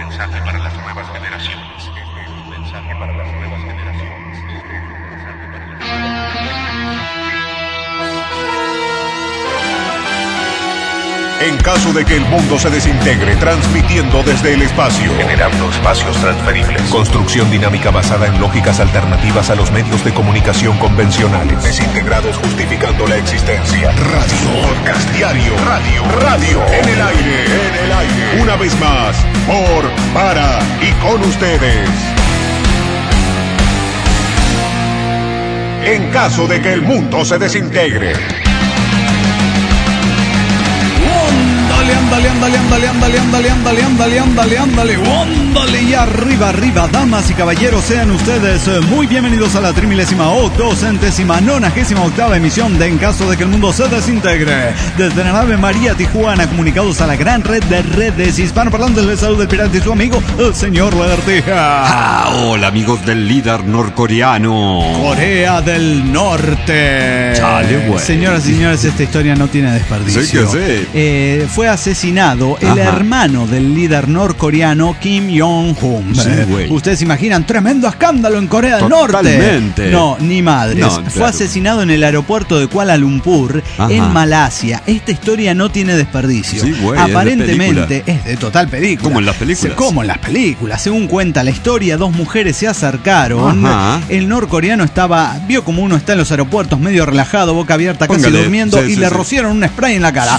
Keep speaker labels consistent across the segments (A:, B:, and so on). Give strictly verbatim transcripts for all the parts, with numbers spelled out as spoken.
A: mensaje para las nuevas generaciones. Este es un mensaje para las nuevas generaciones. Este es un mensaje para las nuevas generaciones.
B: En caso de que el mundo se desintegre, transmitiendo desde el espacio,
A: Generando espacios transferibles.
B: construcción dinámica basada en lógicas alternativas a los medios de comunicación convencionales, desintegrados justificando la existencia. Radio, podcast diario, radio, radio, en el aire, en el aire. Una vez más, por, para y con ustedes. En caso de que el mundo se desintegre.
C: Ándale, ándale, ándale, ándale, ándale, ándale, ándale, ándale, ándale, ándale, y arriba, arriba, damas y caballeros, sean ustedes muy bienvenidos a la trimilésima octocentésima nonagésima octava emisión de En Caso de que el Mundo se Desintegre. Desde la nave María Tijuana, comunicados a la gran red de redes hispanoparlantes, les saluda el pirata y su amigo, el señor Lagartija.
D: Ah, hola amigos del líder norcoreano.
C: Corea del Norte.
D: Chale, güey.
C: Señoras y señores, esta historia no tiene desperdicio.
D: Sí que sí.
C: Eh, fue asesinado el
D: Ajá.
C: hermano del líder norcoreano Kim Jong-un.
D: Sí,
C: Eh,
D: güey.
C: Ustedes imaginan, tremendo escándalo en Corea del
D: Totalmente.
C: Norte. No, ni madres.
D: No,
C: Fue
D: claro.
C: asesinado en el aeropuerto de Kuala Lumpur,
D: Ajá.
C: en Malasia. Esta historia no tiene desperdicio.
D: Sí, güey, es de
C: Aparentemente
D: película.
C: es de total película.
D: Como en las películas.
C: Como en las películas. Según cuenta la historia, dos mujeres se acercaron.
D: Ajá.
C: El norcoreano estaba, vio como uno está en los aeropuertos, medio relajado, boca abierta, casi
D: Póngale.
C: durmiendo,
D: Sí,
C: y
D: sí,
C: le
D: sí.
C: rociaron un spray en la cara.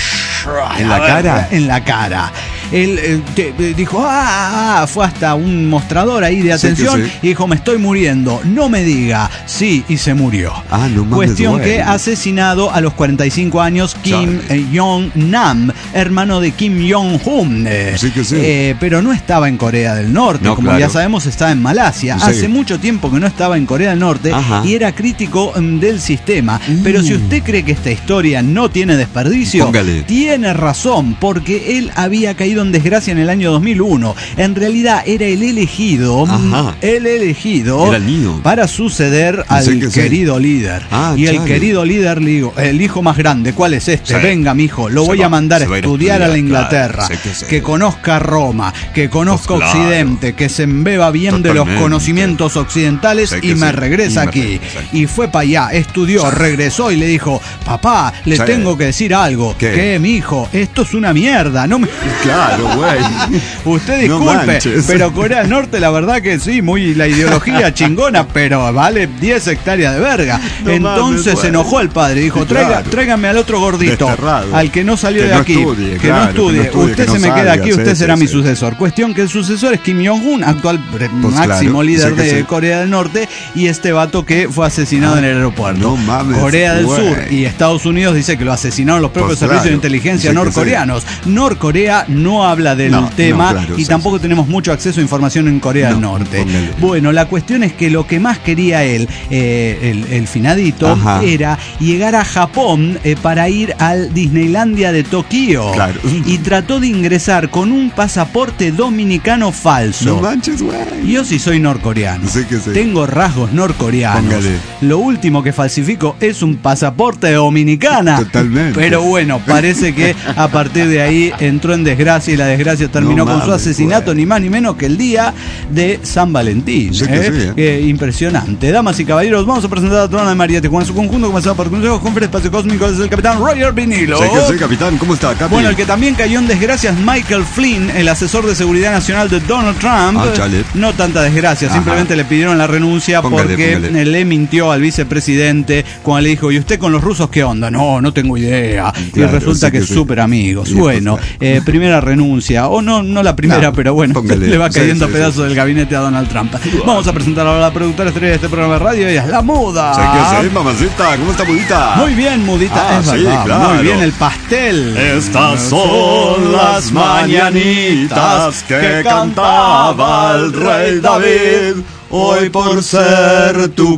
D: ¿En la cara?
C: En la cara. Él eh, te- te dijo, ah, ah, ah, fue hasta un mostrador ahí de
D: Sí, que
C: atención
D: sí.
C: y dijo, me estoy muriendo, no me diga, sí, y se murió.
D: Ah, no mames,
C: Cuestión
D: güey.
C: que asesinado a los cuarenta y cinco años Kim
D: Chale.
C: eh, Jong-nam, hermano de Kim Jong-un. eh,
D: Sí que sí.
C: eh, pero no estaba en Corea del Norte,
D: No,
C: como
D: claro.
C: ya sabemos estaba en Malasia.
D: Sí.
C: Hace mucho tiempo que no estaba en Corea del Norte.
D: Ajá.
C: Y era crítico mm, del sistema.
D: Mm.
C: Pero si usted cree que esta historia no tiene desperdicio,
D: Póngale.
C: tiene razón, porque él había caído en desgracia en el año dos mil uno. En realidad era el elegido,
D: Ajá.
C: el elegido
D: Era el niño.
C: para suceder al
D: Sí que sí.
C: querido líder.
D: Ah,
C: y el
D: chale.
C: querido líder, le digo, el hijo más grande, ¿cuál es este?
D: Sí.
C: Venga, mijo, lo
D: Se
C: voy
D: va-
C: a mandar a
D: se va a ir a
C: estudiar a la
D: estudiar,
C: Inglaterra,
D: claro, sí que sí.
C: que conozca Roma, que conozca
D: Pues claro.
C: Occidente, que se embeba bien de los
D: Totalmente.
C: conocimientos occidentales
D: Sí
C: y
D: que
C: me
D: sí.
C: regresa
D: Y me
C: aquí.
D: regresa aquí.
C: Y fue para allá, estudió, regresó y le dijo, papá, le
D: Sí.
C: tengo que decir algo.
D: ¿Qué?
C: ¿Qué, mijo? Esto es una mierda, no me...
D: Claro, güey.
C: Usted
D: No
C: disculpe,
D: manches.
C: pero Corea del Norte, la verdad que sí, muy la ideología chingona, pero vale diez hectáreas de verga.
D: No
C: Entonces
D: mames,
C: se enojó el padre, dijo,
D: Sí,
C: Traiga,
D: claro.
C: tráigame al otro gordito,
D: Desterrado.
C: al que no salió
D: Que
C: de
D: no
C: aquí,
D: estudie,
C: que,
D: claro,
C: no
D: que
C: estudie.
D: no estudie,
C: Usted
D: que
C: se
D: no
C: me queda
D: salga,
C: aquí,
D: sí,
C: usted
D: sí,
C: será mi
D: sí.
C: sucesor. Cuestión que el sucesor es Kim Jong-un, actual pre-
D: Pues
C: máximo
D: claro,
C: líder
D: sí que
C: de
D: sí.
C: Corea del Norte, y este vato que fue asesinado
D: Ah,
C: en el aeropuerto.
D: no mames,
C: Corea del
D: güey.
C: Sur y Estados Unidos dice que lo asesinaron los propios
D: Pues
C: servicios de
D: claro,
C: inteligencia
D: sí que sí.
C: norcoreanos. Norcorea no habla del
D: No,
C: tema
D: no, claro,
C: y
D: sí,
C: tampoco
D: sí.
C: tenemos mucho acceso a información en Corea del
D: No,
C: Norte.
D: póngale.
C: Bueno, la cuestión es que lo que más quería él, eh, el, el finadito,
D: Ajá.
C: era llegar a Japón eh, para ir al Disneylandia de Tokio.
D: Claro.
C: Y trató de ingresar con un pasaporte dominicano falso.
D: No manches, güey.
C: Yo sí soy norcoreano.
D: Sí que sí.
C: Tengo rasgos norcoreanos.
D: Póngale.
C: Lo último que falsifico es un pasaporte dominicana.
D: Totalmente.
C: Pero bueno, parece que a partir de ahí entró en desgracia y la desgracia terminó
D: No
C: con su
D: mames,
C: asesinato,
D: güey.
C: ni más ni menos que el día de San Valentín.
D: Sí que
C: ¿eh?
D: sí, ¿eh?
C: Eh, impresionante. Damas y caballeros, vamos a presentar a Trona de María Tijuana en su conjunto, comenzado por consejos, conferencia espacio cósmico desde el capitán Roger Vinilo.
D: Sí que sí, capitán. ¿Cómo está, capi?
C: Bueno, el que también cayó en desgracia es Michael Flynn, el asesor de seguridad nacional de Donald Trump.
D: Ah, chale.
C: No tanta desgracia,
D: Ajá.
C: simplemente le pidieron la renuncia
D: Póngale,
C: porque
D: póngale.
C: le mintió al vicepresidente cuando le dijo, ¿y usted con los rusos qué onda? No, no tengo idea. y
D: Claro,
C: resulta
D: sí
C: que
D: que
C: es
D: sí.
C: súper amigos.
D: Y
C: Bueno,
D: pues,
C: eh, primera renuncia, o no, no la primera,
D: No,
C: pero bueno,
D: póngale.
C: le va
D: Sí,
C: cayendo
D: sí,
C: pedazos
D: sí.
C: del gabinete a Donald Trump. Vamos a presentar ahora a la productora estrella de este programa de radio, ella es La Muda.
D: Sí que sí, mamacita. ¿Cómo está, mudita?
C: Muy bien, Mudita,
D: Ah,
C: es
D: sí,
C: verdad.
D: claro.
C: Muy bien, el pastel.
D: Estas son las mañanitas que cantaba el rey David. Hoy por ser tu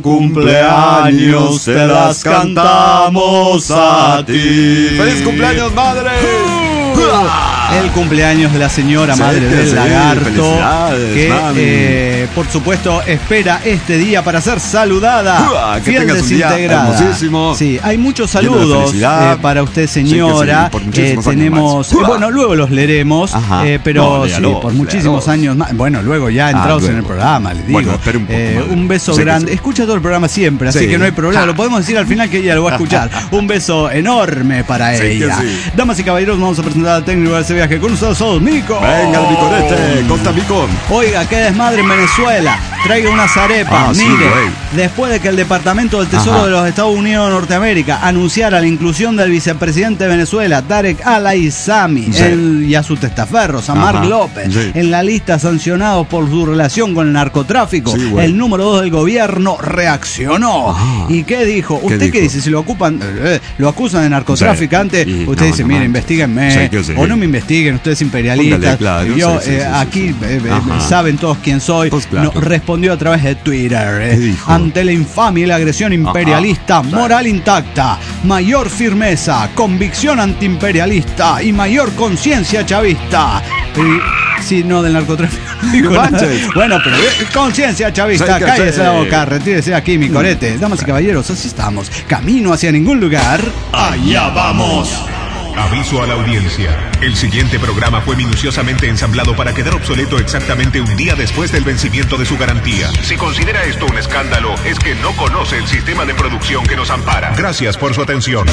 D: cumpleaños te las cantamos a ti. ¡Feliz cumpleaños, madre!
C: el cumpleaños de la señora
D: Sí,
C: madre
D: que
C: del
D: sí,
C: lagarto,
D: felicidades,
C: que
D: mami.
C: eh, por supuesto espera este día para ser saludada.
D: Uah, que
C: Fiel
D: tengas un día
C: desintegrada.
D: hermosísimo.
C: Sí, hay muchos
D: Lleno de
C: saludos
D: felicidad.
C: eh, para usted,
D: Sí, que
C: señora.
D: sí, por
C: Eh,
D: muchísimos años
C: tenemos,
D: más.
C: eh, bueno, luego los leeremos,
D: Ajá.
C: eh, pero
D: No,
C: sí,
D: léalos,
C: por muchísimos
D: léalos.
C: años más. Bueno, luego ya entrados
D: Ah,
C: en el
D: luego.
C: programa, le digo.
D: Bueno, espere un poco,
C: Eh,
D: madre.
C: un beso
D: Sí que
C: grande.
D: sí.
C: Escucha todo el programa siempre, así
D: Sí.
C: que no hay problema.
D: Ah.
C: Lo podemos decir al final que ella lo va a escuchar. Un beso enorme para
D: Sí que
C: ella.
D: sí.
C: Damas y caballeros, vamos a presentar al técnico de ese viaje. Con ustedes todos, Mico.
D: Venga, el bicorete, Costa Mico.
C: Oiga, qué desmadre en Venezuela. Traiga unas arepas.
D: Ah, sí,
C: Mire,
D: güey.
C: después de que el Departamento del Tesoro
D: Ajá.
C: de los Estados Unidos de Norteamérica anunciara la inclusión del vicepresidente de Venezuela, Tarek Al-Aissami,
D: Sí.
C: el- y a su testaferro, Samar
D: Ajá.
C: López,
D: Sí.
C: en la lista sancionados por su relación con el narcotráfico,
D: Sí, güey.
C: el número dos del gobierno reaccionó.
D: Ajá.
C: ¿Y qué dijo?
D: ¿Qué
C: ¿Usted qué
D: dijo?
C: dice? Si lo ocupan, eh, lo acusan de narcotraficante,
D: Sí. Y
C: usted
D: no,
C: dice,
D: no
C: mire,
D: manches.
C: investiguenme,
D: Sí, que sí.
C: o no me investiguen, ustedes imperialistas.
D: Póngale, claro,
C: Yo,
D: sí, sí,
C: eh,
D: sí, sí,
C: aquí
D: sí.
C: eh, eh,
D: Ajá.
C: saben todos quién soy.
D: Pues claro.
C: No, respondió a través de Twitter. eh,
D: ¿Qué dijo?
C: Ante la infamia y la agresión imperialista,
D: Ajá.
C: moral intacta, mayor firmeza, convicción antiimperialista y mayor conciencia chavista. Y, sí, no del narcotráfico. Digo nada.
D: manches.
C: Bueno, pero eh, conciencia chavista,
D: Sí, que
C: cállese
D: sí.
C: la boca, retírese aquí, mi corete. Damas y caballeros, así estamos. Camino hacia ningún lugar. Allá vamos.
B: Aviso a la audiencia. El siguiente programa fue minuciosamente ensamblado para quedar obsoleto exactamente un día después del vencimiento de su garantía. Si considera esto un escándalo, es que no conoce el sistema de producción que nos ampara. Gracias por su atención.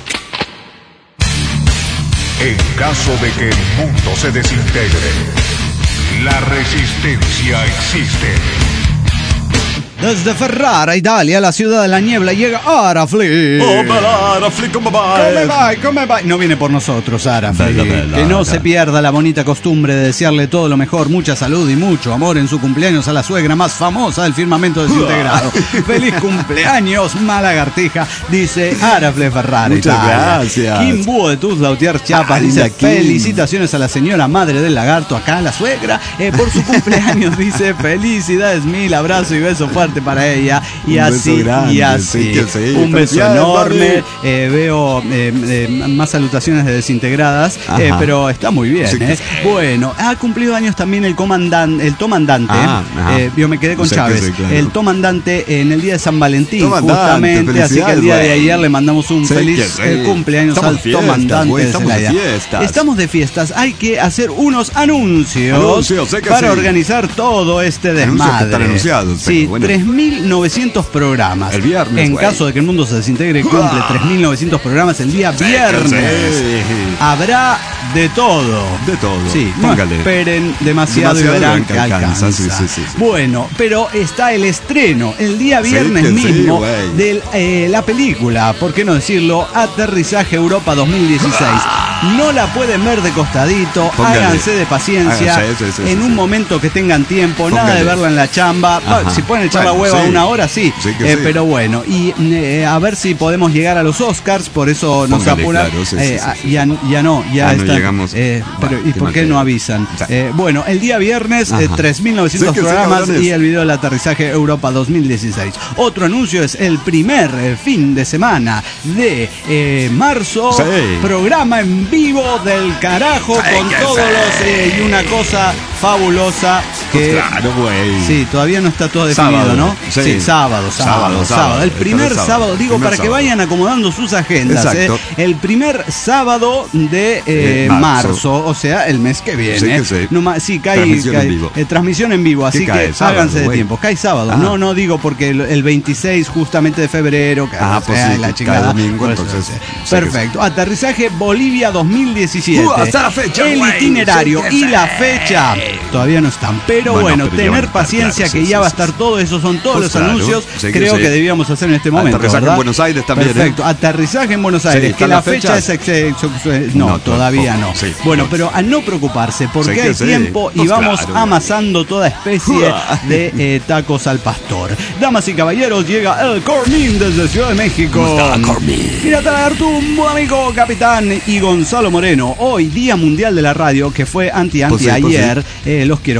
B: En caso de que el mundo se desintegre, la resistencia existe.
C: Desde Ferrara, Italia, la ciudad de la niebla, llega Arafli.
D: Oh, bella, flick, come by.
C: ¿Cómo va? ¿Cómo va? No viene por nosotros, Arafli.
D: Bella, bella,
C: Que no
D: bella.
C: se pierda la bonita costumbre de desearle todo lo mejor, mucha salud y mucho amor en su cumpleaños a la suegra más famosa del firmamento desintegrado. ¡Feliz cumpleaños, malagartija! Dice Arafli Ferrara,
D: Muchas
C: Italia.
D: gracias.
C: Kim Búho de Tuz Lautier Chiapas
D: Ay,
C: dice
D: la Kim.
C: felicitaciones a la señora madre del lagarto, acá la suegra, eh, por su cumpleaños. Dice felicidades mil, abrazo y beso fuerte para ella. Y
D: Un
C: así,
D: beso grande,
C: y así.
D: sí que sí.
C: Un beso
D: Felicidades,
C: enorme.
D: Barbie.
C: Eh, veo eh, eh, más salutaciones de desintegradas,
D: Ajá.
C: eh, pero está muy bien.
D: Sí que
C: eh.
D: sí.
C: Bueno, ha cumplido años también el comandante, el tomandante.
D: Ah, ajá.
C: eh, yo me quedé con
D: Sí que
C: Chávez.
D: sí, claro.
C: El tomandante en el día de San Valentín,
D: Tomandante,
C: justamente. Así que el día de
D: felicidades,
C: ayer
D: güey.
C: le mandamos un
D: Sí
C: feliz
D: que sí.
C: eh, cumpleaños
D: Estamos
C: al
D: de fiestas,
C: tomandante
D: güey,
C: de
D: estamos de
C: Celaya.
D: fiestas.
C: Estamos de fiestas. Hay que hacer unos anuncios,
D: Anuncios, sé que
C: para
D: sí.
C: organizar todo este
D: Anuncios que
C: desmadre.
D: están anunciados, pero
C: Sí,
D: bueno.
C: tres mil novecientos programas.
D: El viernes,
C: En
D: güey.
C: caso de que el mundo se desintegre, cumple tres mil novecientos programas el día viernes.
D: Sí.
C: Habrá de todo.
D: De todo.
C: Sí, no
D: Póngale.
C: esperen demasiado,
D: Demasiado
C: y verán
D: que
C: que
D: alcanza,
C: alcanza.
D: sí, sí, sí, sí.
C: Bueno, pero está el estreno el día
D: Sí,
C: viernes
D: que sí,
C: mismo
D: güey.
C: de eh, la película, ¿por qué no decirlo? Aterrizaje Europa dos mil dieciséis. No la pueden ver de costadito,
D: Póngale.
C: háganse de paciencia,
D: Háganse, sí, sí,
C: en
D: sí,
C: un
D: sí.
C: momento que tengan tiempo, nada
D: Póngale.
C: de verla en la chamba. Va,
D: Ajá.
C: si pueden echar la
D: Bueno,
C: hueva
D: sí.
C: una hora, sí,
D: Sí que
C: Eh,
D: sí.
C: pero bueno, y eh, a ver si podemos llegar a los Oscars, por eso nos
D: Póngale,
C: apuran.
D: claro, sí,
C: Eh,
D: sí,
C: ah,
D: sí,
C: ya, ya no, ya
D: Ah, no
C: están.
D: llegamos.
C: eh, pero,
D: Bueno,
C: ¿y
D: qué
C: por
D: mal
C: qué
D: que-
C: no avisan?
D: Sí.
C: Eh, bueno, el día viernes, eh,
D: Ajá.
C: tres mil novecientos
D: Sí que sí,
C: programas
D: cabrones.
C: y el video del aterrizaje Europa dos mil dieciséis. Otro anuncio es el primer eh, fin de semana de eh, marzo.
D: Sí.
C: Programa en vivo del carajo
D: Sí,
C: con
D: que
C: todos
D: sí.
C: los. eh, y una cosa fabulosa que.
D: Pues claro, güey.
C: Sí, todavía no está todo definido,
D: Sábado,
C: ¿no?
D: sí.
C: sábado, sábado,
D: Sábado,
C: sábado.
D: sábado.
C: El
D: Esta
C: primer
D: vez
C: sábado,
D: sábado.
C: digo,
D: Primer
C: para que
D: sábado.
C: vayan acomodando sus agendas.
D: Exacto.
C: ¿eh? El primer sábado de eh,
D: Eh,
C: marzo.
D: marzo.
C: o sea, el mes que viene.
D: Sí que sí.
C: No ma- sí, cae,
D: Transmisión
C: cae-
D: en vivo.
C: eh, transmisión en vivo, así
D: ¿Qué
C: que
D: cae? Sábado,
C: háganse de
D: güey.
C: tiempo. Cae sábado.
D: Ah.
C: No, no digo porque el, el veintiséis justamente de febrero. que-
D: Ah, pues
C: eh,
D: sí,
C: la
D: cae
C: chingada.
D: domingo,
C: Por eso,
D: entonces,
C: sí.
D: sí que
C: Perfecto. Aterrizaje Bolivia dos mil diecisiete.
D: Uh, hasta la fecha,
C: El
D: güey.
C: itinerario
D: Sí que
C: y
D: sí.
C: la fecha todavía no están. Pero
D: Bueno,
C: bueno,
D: pero ya van a
C: tener
D: estar,
C: paciencia
D: claro,
C: que
D: sí,
C: ya
D: sí,
C: va a
D: sí,
C: estar
D: sí.
C: todo. Esos son todos
D: Pues
C: los
D: claro,
C: anuncios.
D: sí que
C: Creo
D: sí.
C: que debíamos hacer en este momento.
D: Aterrizaje en
C: ¿verdad?
D: Buenos Aires también, ¿eh?
C: Perfecto. Aterrizaje en Buenos Aires.
D: ¿está
C: que
D: la
C: la fecha,
D: fecha?
C: es. ex- ex- no,
D: No,
C: todavía no.
D: tampoco, sí.
C: Bueno, pero a no preocuparse, porque
D: Sí que
C: hay
D: sí.
C: tiempo y
D: Pues
C: vamos
D: claro.
C: amasando toda especie de eh, tacos al pastor. Damas y caballeros, llega el Cormin desde Ciudad de México.
D: ¿Cómo está, Cormin?
C: Mira, Artumbo, amigo capitán, y Gonzalo Moreno. Hoy, Día Mundial de la Radio, que fue anti-anti
D: Pues sí, pues
C: ayer. eh, los quiero felicitar.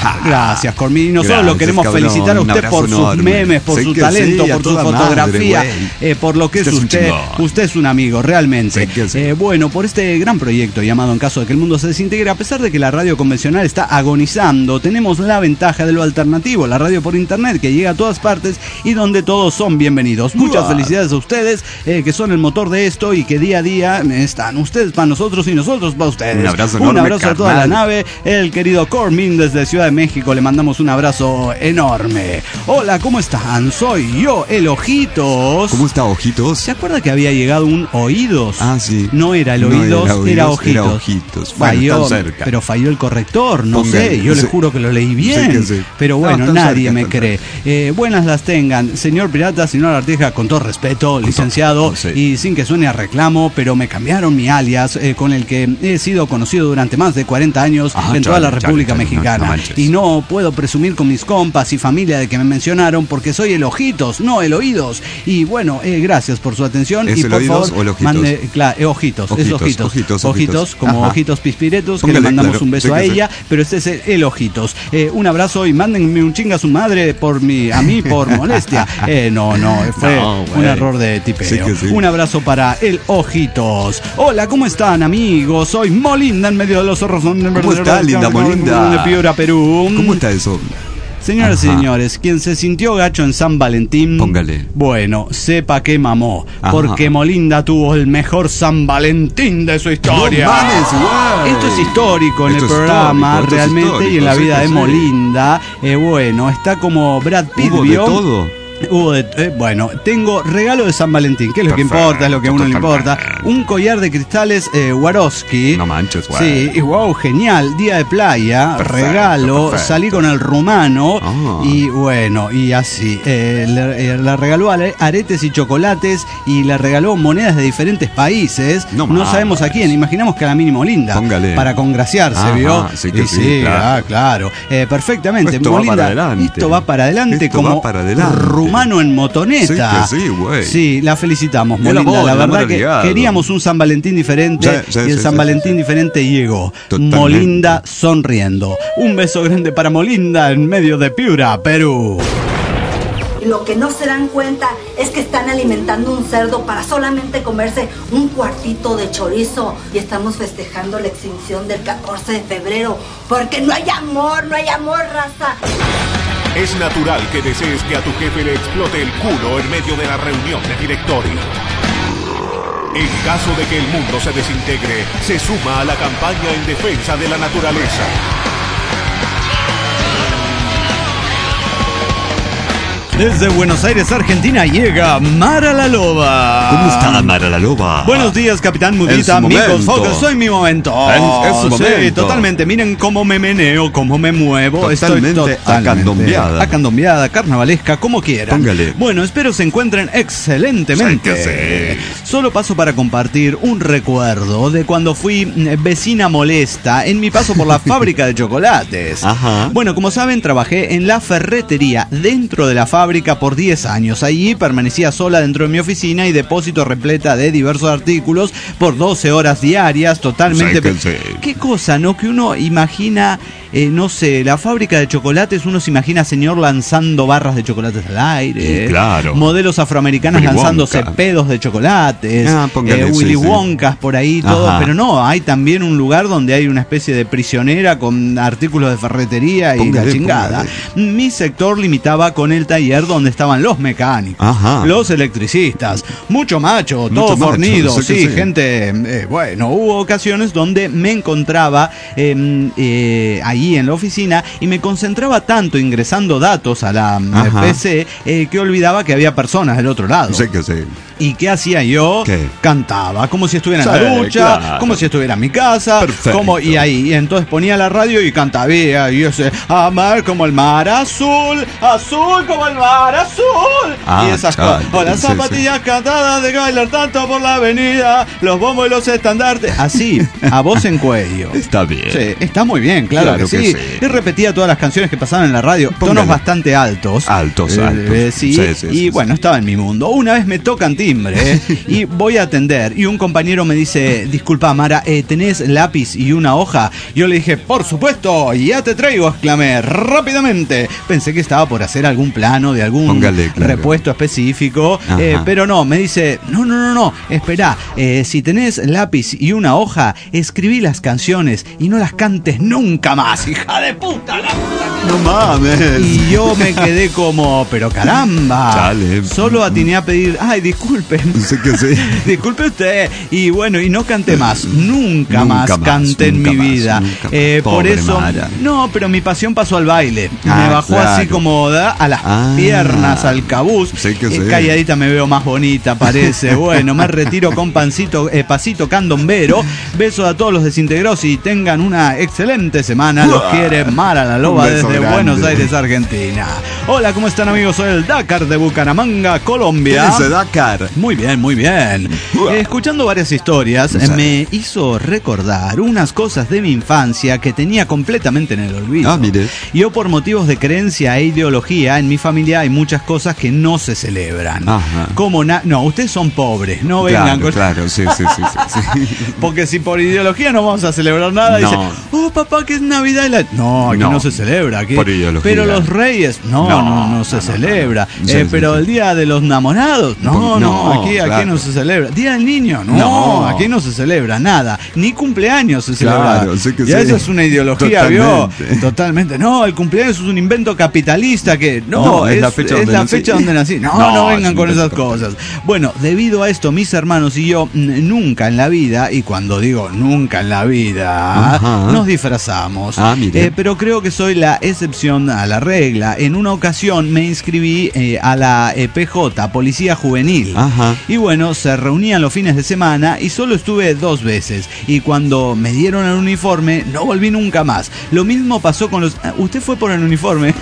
C: Gracias, Cormín. Y nosotros
D: Gracias,
C: lo queremos
D: cabrón.
C: felicitar a usted por
D: enorme.
C: sus memes, por
D: Sé
C: su
D: que
C: talento,
D: sí, a
C: por su
D: toda
C: fotografía,
D: madre,
C: eh, por lo que
D: Usted
C: es
D: es un
C: usted.
D: chingón.
C: Usted es un amigo, realmente.
D: Sé que sí.
C: Eh, bueno, por este gran proyecto llamado En caso de que el mundo se desintegre, a pesar de que la radio convencional está agonizando, tenemos la ventaja de lo alternativo, la radio por internet que llega a todas partes y donde todos son bienvenidos. Muchas
D: Uah.
C: felicidades a ustedes, eh, que son el motor de esto y que día a día están ustedes para nosotros y nosotros para ustedes.
D: Un abrazo
C: Un
D: enorme,
C: abrazo a toda la
D: carnal.
C: nave. El querido Cormin desde Ciudad de México, le mandamos un abrazo enorme. Hola, ¿cómo están? Soy yo, el Ojitos.
D: ¿Cómo está, Ojitos?
C: ¿Se acuerda que había llegado un Oídos?
D: Ah, sí.
C: No era el
D: No
C: Oídos,
D: era Oídos,
C: era Ojitos.
D: era Ojitos. Bueno,
C: Falló,
D: están cerca.
C: pero falló el corrector, no
D: Póngale,
C: sé, yo
D: sí.
C: le juro que lo leí bien.
D: Sí que sí.
C: Pero
D: No,
C: bueno,
D: están
C: nadie
D: cerca,
C: me
D: están
C: cree. Eh, buenas las tengan, señor Pirata, señor Artija, con todo respeto, licenciado,
D: sí.
C: y sin que suene a reclamo, pero me cambiaron mi alias, eh, con el que he sido conocido durante más de cuarenta años
D: Ah,
C: en toda
D: chale,
C: la República
D: chale, chale, no,
C: Mexicana.
D: no manches.
C: y no puedo presumir con mis compas y familia de que me mencionaron porque soy el Ojitos, no el Oídos. Y bueno, eh, gracias por su atención.
D: ¿Es
C: y
D: el
C: por
D: Oídos
C: favor,
D: o el Ojitos?
C: mande, claro, eh, ojitos, es
D: Ojitos,
C: ojitos,
D: ojitos,
C: ojitos,
D: ojitos.
C: como
D: Ajá.
C: ojitos pispiretos, que
D: Póngale,
C: le mandamos
D: claro,
C: un beso
D: sí
C: a
D: que sí.
C: ella, pero este es el, el Ojitos. Eh, un abrazo y mándenme un chinga a su madre por mi, a mí por molestia. Eh, no, no, fue
D: No,
C: un
D: güey.
C: error de tipeo.
D: Sí que sí.
C: Un abrazo para el Ojitos. Hola, ¿cómo están, amigos? Soy Molinda en medio de los zorros.
D: ¿Cómo está, linda Molinda?
C: De Piura, Perú.
D: ¿Cómo está eso?
C: Señoras y
D: Ajá.
C: señores, quien se sintió gacho en San Valentín,
D: Póngale.
C: bueno, sepa que mamó,
D: Ajá.
C: porque Molinda tuvo el mejor San Valentín de su historia.
D: No mames, güey.
C: Esto es histórico en
D: Esto
C: el
D: es
C: programa,
D: histórico, esto es
C: realmente, y en la
D: histórico,
C: vida
D: sí
C: de
D: que sí.
C: Molinda. Eh, bueno, está como Brad Pitt,
D: Hubo de
C: ¿vio?
D: todo.
C: Hubo de- eh, bueno, tengo regalo de San Valentín, que es lo que
D: Perfecto,
C: importa, es lo que a uno le importa.
D: totalmente.
C: Un collar de cristales eh, Swarovski.
D: No manches, güey.
C: Sí, y wow, genial. Día de playa,
D: Perfecto,
C: regalo,
D: perfecto.
C: salí con el rumano
D: Ah.
C: y bueno, y así. Eh, le, eh, le regaló are- aretes y chocolates y le regaló monedas de diferentes países.
D: No
C: No,
D: mames.
C: sabemos a quién, imaginamos que a la mínimo linda.
D: Póngale.
C: Para congraciarse,
D: Ajá,
C: ¿vio?
D: sí que
C: Y
D: sí, claro.
C: ah, claro. Eh, perfectamente.
D: Esto va
C: Molinda,
D: para adelante.
C: Esto va para adelante
D: Esto
C: como
D: va para adelante.
C: rumano en motoneta.
D: Sí que sí, güey.
C: Sí, la felicitamos,
D: El
C: Molinda.
D: amor,
C: la
D: el
C: verdad
D: amor
C: que
D: ligado.
C: queríamos un San Valentín diferente
D: Sí, sí,
C: y el
D: sí,
C: San
D: sí,
C: Valentín
D: sí.
C: diferente llegó.
D: Totalmente.
C: Molinda sonriendo. Un beso grande para Molinda en medio de Piura, Perú.
E: Lo que no se dan cuenta es que están alimentando un cerdo para solamente comerse un cuartito de chorizo. Y estamos festejando la extinción del catorce de febrero. Porque no hay amor, no hay amor, raza.
B: Es natural que desees que a tu jefe le explote el culo en medio de la reunión de directorio. En caso de que el mundo se desintegre, se suma a la campaña en defensa de la naturaleza.
C: Desde Buenos Aires, Argentina, llega Mara la Loba.
D: ¿Cómo está Mara la Loba?
C: Buenos días, Capitán
D: En
C: Mudita,
D: su
C: amigos,
D: momento.
C: Focus, soy mi momento.
D: En- en su
C: Sí,
D: momento.
C: totalmente. Miren cómo me meneo, cómo me muevo.
D: Totalmente acandombiada.
C: Acandombiada, carnavalesca, como quieran.
D: Póngale.
C: Bueno, espero se encuentren excelentemente.
D: Sí que sí.
C: Solo paso para compartir un recuerdo de cuando fui mm, vecina molesta en mi paso por la fábrica de chocolates.
D: Ajá.
C: Bueno, como saben, trabajé en la ferretería dentro de la fábrica por diez años. Allí permanecía sola dentro de mi oficina y depósito repleta de diversos artículos por doce horas diarias, totalmente.
D: Sí que sí.
C: ¿Qué cosa, no? Que uno imagina, eh, no sé, la fábrica de chocolates, uno se imagina señor lanzando barras de chocolates al aire.
D: Y claro.
C: Modelos afroamericanos
D: Willy
C: lanzándose
D: Wonka.
C: pedos de chocolates.
D: Ah, póngale,
C: eh,
D: sí,
C: Willy
D: sí.
C: Wonkas por ahí, todo.
D: Ajá.
C: Pero no, hay también un lugar donde hay una especie de prisionera con artículos de ferretería y
D: Póngale,
C: la chingada. Mi sector limitaba con el taller donde estaban los mecánicos,
D: Ajá.
C: los electricistas, mucho macho,
D: Mucho
C: todo
D: macho,
C: fornido,
D: sí que
C: sí,
D: sí.
C: gente, eh, bueno, hubo ocasiones donde me encontraba eh, eh, ahí en la oficina y me concentraba tanto ingresando datos a la mm,
D: Ajá.
C: P C eh, que olvidaba que había personas del otro lado.
D: Sí que sí.
C: ¿Y qué hacía yo?
D: ¿Qué?
C: Cantaba, como si estuviera en
D: Sí,
C: la ducha,
D: claro.
C: como si estuviera en mi casa,
D: Perfecto.
C: como y ahí, y entonces ponía la radio y cantaba, y ese, amar como el mar azul, azul como el mar azul,
D: Ah,
C: y esas
D: chale,
C: cosas. O las
D: sí,
C: zapatillas cantadas de bailar tanto por la avenida, los bombos y los estandartes, así, a voz en cuello.
D: Está bien.
C: Sí, está muy bien, claro,
D: Claro
C: que,
D: que
C: sí.
D: sí.
C: Y repetía todas las canciones que pasaban en la radio, tonos
D: Póngale.
C: bastante altos.
D: Altos,
C: Eh,
D: altos.
C: eh, sí,
D: Sí, sí,
C: y
D: sí,
C: bueno,
D: sí.
C: estaba en mi mundo. Una vez me tocan timbre. timbre, ¿eh? Y voy a atender. Y un compañero me dice, disculpa, Mara, eh, ¿tenés lápiz y una hoja? Yo le dije, por supuesto, ya te traigo, exclamé rápidamente. Pensé que estaba por hacer algún plano de algún
D: Póngale, claro.
C: repuesto específico, eh, pero no, me dice, no, no, no, no, espera, eh, si tenés lápiz y una hoja, escribí las canciones y no las cantes nunca más, hija de puta, la puta.
D: No mames.
C: Y yo me quedé como, pero caramba,
D: Chale.
C: solo atiné a pedir, ay, disculpen,
D: No sé qué sé.
C: disculpe usted, y bueno, y no canté más, nunca,
D: Nunca
C: más,
D: más,
C: canté en
D: nunca
C: mi
D: más,
C: vida,
D: nunca más.
C: eh, por
D: Pobre
C: eso,
D: Mara.
C: no, pero mi pasión pasó al baile,
D: Ah,
C: me bajó
D: claro.
C: así como da, a las
D: Ah.
C: piernas, al cabuz,
D: Sé que
C: eh,
D: sé.
C: calladita me veo más bonita, parece, bueno, me retiro con pancito, eh, pasito candombero, beso a todos los desintegrados y tengan una excelente semana, los quiere Mara la Loba
D: Un beso
C: desde
D: grande.
C: Buenos Aires, Argentina. Hola, ¿cómo están amigos? Soy el Dakar de Bucaramanga, Colombia.
D: ¿Quién es Dakar?
C: Muy bien, muy bien. Eh, escuchando varias historias, eh, me hizo recordar unas cosas de mi infancia que tenía completamente en el olvido.
D: Ah, mire.
C: Yo, por motivos de creencia e ideología, en mi familia hay muchas cosas que no se celebran.
D: Ajá.
C: Como na no, ustedes son pobres, no vengan
D: Claro,
C: con...
D: claro, sí, sí, sí, sí, sí.
C: Porque si por ideología no vamos a celebrar nada,
D: No.
C: dice, oh papá, que es Navidad. Y la... No, aquí no,
D: No,
C: se celebra. Aquí...
D: por ideología.
C: Pero los reyes, no, no, no,
D: No,
C: se
D: no, no,
C: celebra.
D: no.
C: Eh,
D: Sí,
C: pero
D: sí,
C: el día de los enamorados, no, no,
D: No,
C: aquí, aquí
D: claro.
C: no se celebra. Día del niño, no,
D: No.
C: aquí no se celebra nada. Ni cumpleaños se celebra.
D: Claro, sí que
C: Ya
D: sí.
C: eso es una ideología,
D: Totalmente.
C: ¿vio? Totalmente. No, el cumpleaños es un invento capitalista que no,
D: No,
C: es,
D: es la fecha
C: es
D: donde
C: la
D: nací.
C: fecha donde nací. No,
D: No,
C: no
D: es
C: vengan
D: un
C: con esas
D: invento
C: cosas. Bueno, debido a esto, mis hermanos y yo mm, nunca en la vida, y cuando digo nunca en la vida,
D: Ajá.
C: nos disfrazamos.
D: Ah, mire.
C: Eh, pero creo que soy la excepción a la regla. En una ocasión me inscribí eh, a la eh, P J, Policía Juvenil.
D: Ajá.
C: Y bueno, se reunían los fines de semana y solo estuve dos veces. Y cuando me dieron el uniforme, no volví nunca más. Lo mismo pasó con los... Ah, ¿usted fue por el uniforme?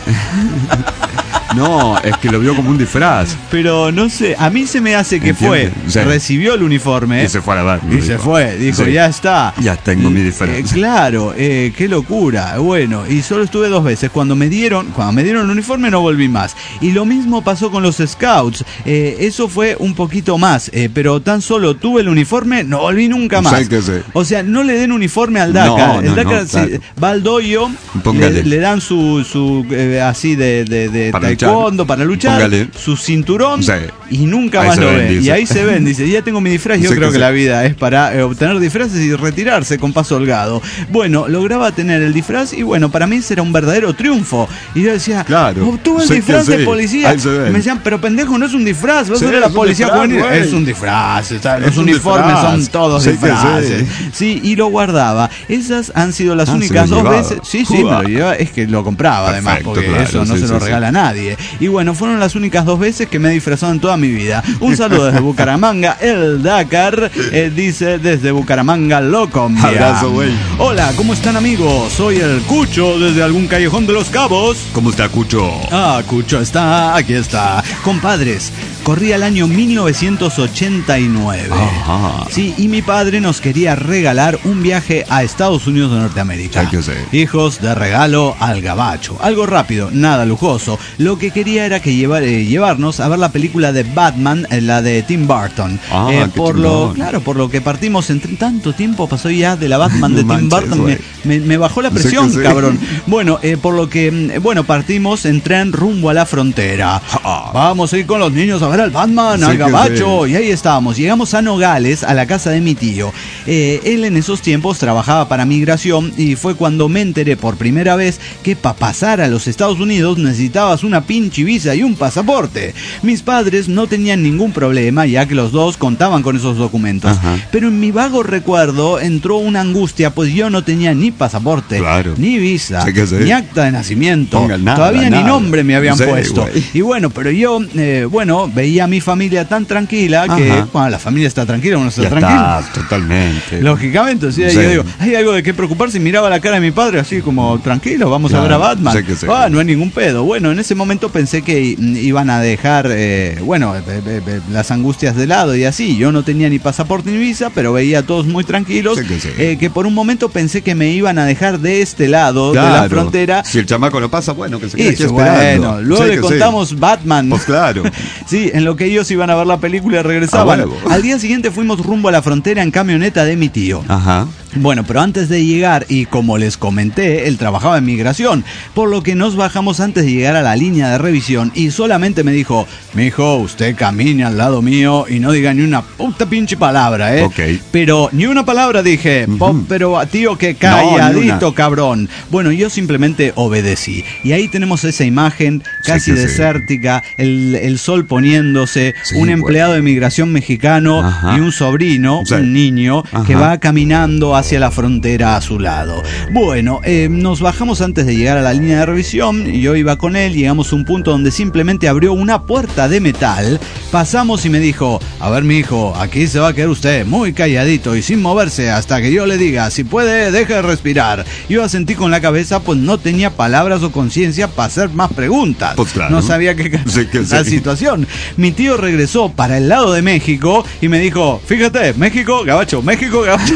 D: No, es que lo vio como un disfraz.
C: Pero no sé, a mí se me hace que
D: ¿Entiende?
C: fue,
D: Sí.
C: recibió el uniforme
D: Y se fue a la bar.
C: y se fue, dijo,
D: Sí.
C: ya está.
D: Ya tengo mi
C: Eh,
D: diferencia.
C: claro, eh, qué locura. Bueno, y solo estuve dos veces. Cuando me dieron, cuando me dieron el uniforme no volví más. Y lo mismo pasó con los scouts. Eh, eso fue un poquito más, eh, pero tan solo tuve el uniforme, no volví nunca más.
D: Sí que sí.
C: O sea, no le den uniforme al
D: No,
C: Dakar. el
D: no,
C: Dakar
D: no,
C: se-
D: claro.
C: va al dojo, le,
D: Póngale.
C: le dan su, su eh, así de, de, de
D: Para
C: taekwondo
D: luchar.
C: para luchar,
D: Póngale.
C: su cinturón
D: Sí.
C: y nunca
D: Ahí
C: más
D: se
C: lo
D: ven,
C: ve.
D: dice.
C: Y ahí se ven, dice, ya tengo mi disfraz. Yo
D: Sí
C: creo
D: que
C: que
D: sí.
C: la vida es para eh, obtener disfraces y retirarse con paso holgado. Bueno, lograba tener el disfraz y bueno, para mí ese era un verdadero triunfo. Y yo decía,
D: Claro.
C: obtuve el
D: Sí que
C: disfraz de
D: sí.
C: policía.
D: Ahí se ven.
C: Y me decían, pero pendejo, no es un disfraz, vas
D: Sí,
C: a ver a la
D: es un
C: policía
D: disfraz,
C: juvenil.
D: güey.
C: Es un disfraz, está-
D: Es
C: los
D: un
C: uniformes
D: disfraz.
C: son todos
D: Sí que
C: disfraces.
D: sí.
C: Sí, y lo guardaba. Esas han sido las
D: Ah, se
C: únicas
D: lo
C: dos
D: llevaba.
C: veces. Sí, sí, me
D: Uah.
C: lo llevaba. Es que lo compraba además,
D: Perfecto,
C: porque
D: claro,
C: eso no
D: sí,
C: se
D: sí,
C: lo
D: sí.
C: regala a nadie. Y bueno, fueron las únicas dos veces que me he disfrazado en toda mi vida. Un saludo desde Bucaramanga, el Dakar, eh, dice desde Bucaramanga, Locombia.
D: Abrazo, güey.
C: Hola, ¿cómo están amigos? Soy el Cucho desde algún callejón de los Cabos.
D: ¿Cómo está, Cucho?
C: Ah, Cucho está, aquí está. Compadres, corría el año mil novecientos ochenta y nueve.
D: Ajá.
C: Sí, y mi padre nos quería regalar un viaje a Estados Unidos de Norteamérica.
D: Hay que ser.
C: Hijos de regalo al gabacho. Algo rápido, nada lujoso. Lo que quería era que llevar, eh, llevarnos a ver la película de Batman, eh, la de Tim Burton.
D: Ah,
C: Eh,
D: qué
C: por lo,
D: chingón.
C: claro, por lo que partimos entre tanto tiempo pasó ya de la Batman de
D: No
C: Tim
D: manches,
C: Burton. Me,
D: güey.
C: me- me bajó la
D: Sí que
C: presión,
D: sí.
C: cabrón. Bueno, eh, por lo que, mm, bueno, partimos en tren rumbo a la frontera.
D: Ah.
C: Vamos a ir con los niños a ver al Batman,
D: Sí
C: al
D: que
C: gabacho.
D: sí.
C: Y ahí estábamos. Llegamos a Nogales, a la casa de mi tío. Eh, él en esos tiempos trabajaba para migración y fue cuando me enteré por primera vez que para pasar a los Estados Unidos necesitabas una pinche visa y un pasaporte. Mis padres no tenían ningún problema ya que los dos contaban con esos documentos.
D: Ajá.
C: Pero en mi vago recuerdo entró una angustia, pues yo no tenía ni pasaporte,
D: Claro.
C: ni visa,
D: Sí que sí.
C: ni acta de nacimiento.
D: Ponga nada,
C: Todavía ni
D: nada.
C: nombre me habían
D: Sí,
C: puesto.
D: güey.
C: Y bueno, pero yo, eh, bueno, veía a mi familia tan tranquila que,
D: Ajá.
C: bueno, la familia está tranquila, uno está
D: Ya
C: tranquilo.
D: está, totalmente.
C: Lógicamente, o sea,
D: Sí.
C: yo digo, hay algo de qué preocuparse. Y miraba la cara de mi padre así como, tranquilo, vamos a
D: Claro,
C: ver a Batman.
D: sí que sí.
C: Ah, no hay ningún pedo. Bueno, en ese momento pensé que mm, iban a dejar, eh, bueno, eh, eh, eh, las angustias de lado y así. Yo no tenía ni pasaporte ni visa, pero veía a todos muy tranquilos.
D: Sí que sí.
C: eh, que por un momento pensé que me iban a dejar de este lado de la
D: Claro.
C: frontera.
D: Si el chamaco no pasa, bueno, que se quede aquí
C: Eso,
D: esperando.
C: bueno, luego
D: Sí
C: le
D: que sí.
C: contamos Batman.
D: Pues claro.
C: Sí, Sí, en lo que ellos iban a ver la película y regresaban.
D: Ah, bueno.
C: Al día siguiente fuimos rumbo a la frontera en camioneta de mi tío.
D: Ajá.
C: Bueno, pero antes de llegar, y como les comenté, él trabajaba en migración, por lo que nos bajamos antes de llegar a la línea de revisión y solamente me dijo, mijo, usted camine al lado mío y no diga ni una puta pinche palabra, ¿eh?
D: Ok.
C: Pero ni una palabra dije,
D: Ujú.
C: pero tío, que
D: No, ni
C: calladito,
D: una.
C: cabrón. Bueno, yo simplemente obedecí. Y ahí tenemos esa imagen casi
D: Sí que sí.
C: desértica, el, el sol poniéndose,
D: Sí,
C: un empleado
D: bueno.
C: de migración mexicano
D: Ajá.
C: y un sobrino,
D: Sí.
C: un niño,
D: Ajá.
C: que va caminando hacia la frontera a su lado. Bueno, eh, nos bajamos antes de llegar a la línea de revisión, yo iba con él, llegamos a un punto donde simplemente abrió una puerta de metal, pasamos y me dijo, a ver mijo, aquí se va a quedar usted muy calladito y sin moverse hasta que yo le diga, si puede, deje de respirar. Yo asentí con la cabeza, pues no tenía palabras o conciencia para hacer más preguntas.
D: Pues claro.
C: No sabía qué
D: Sí que
C: la
D: sí.
C: situación. Mi tío regresó para el lado de México y me dijo, fíjate, México, gabacho, México, gabacho.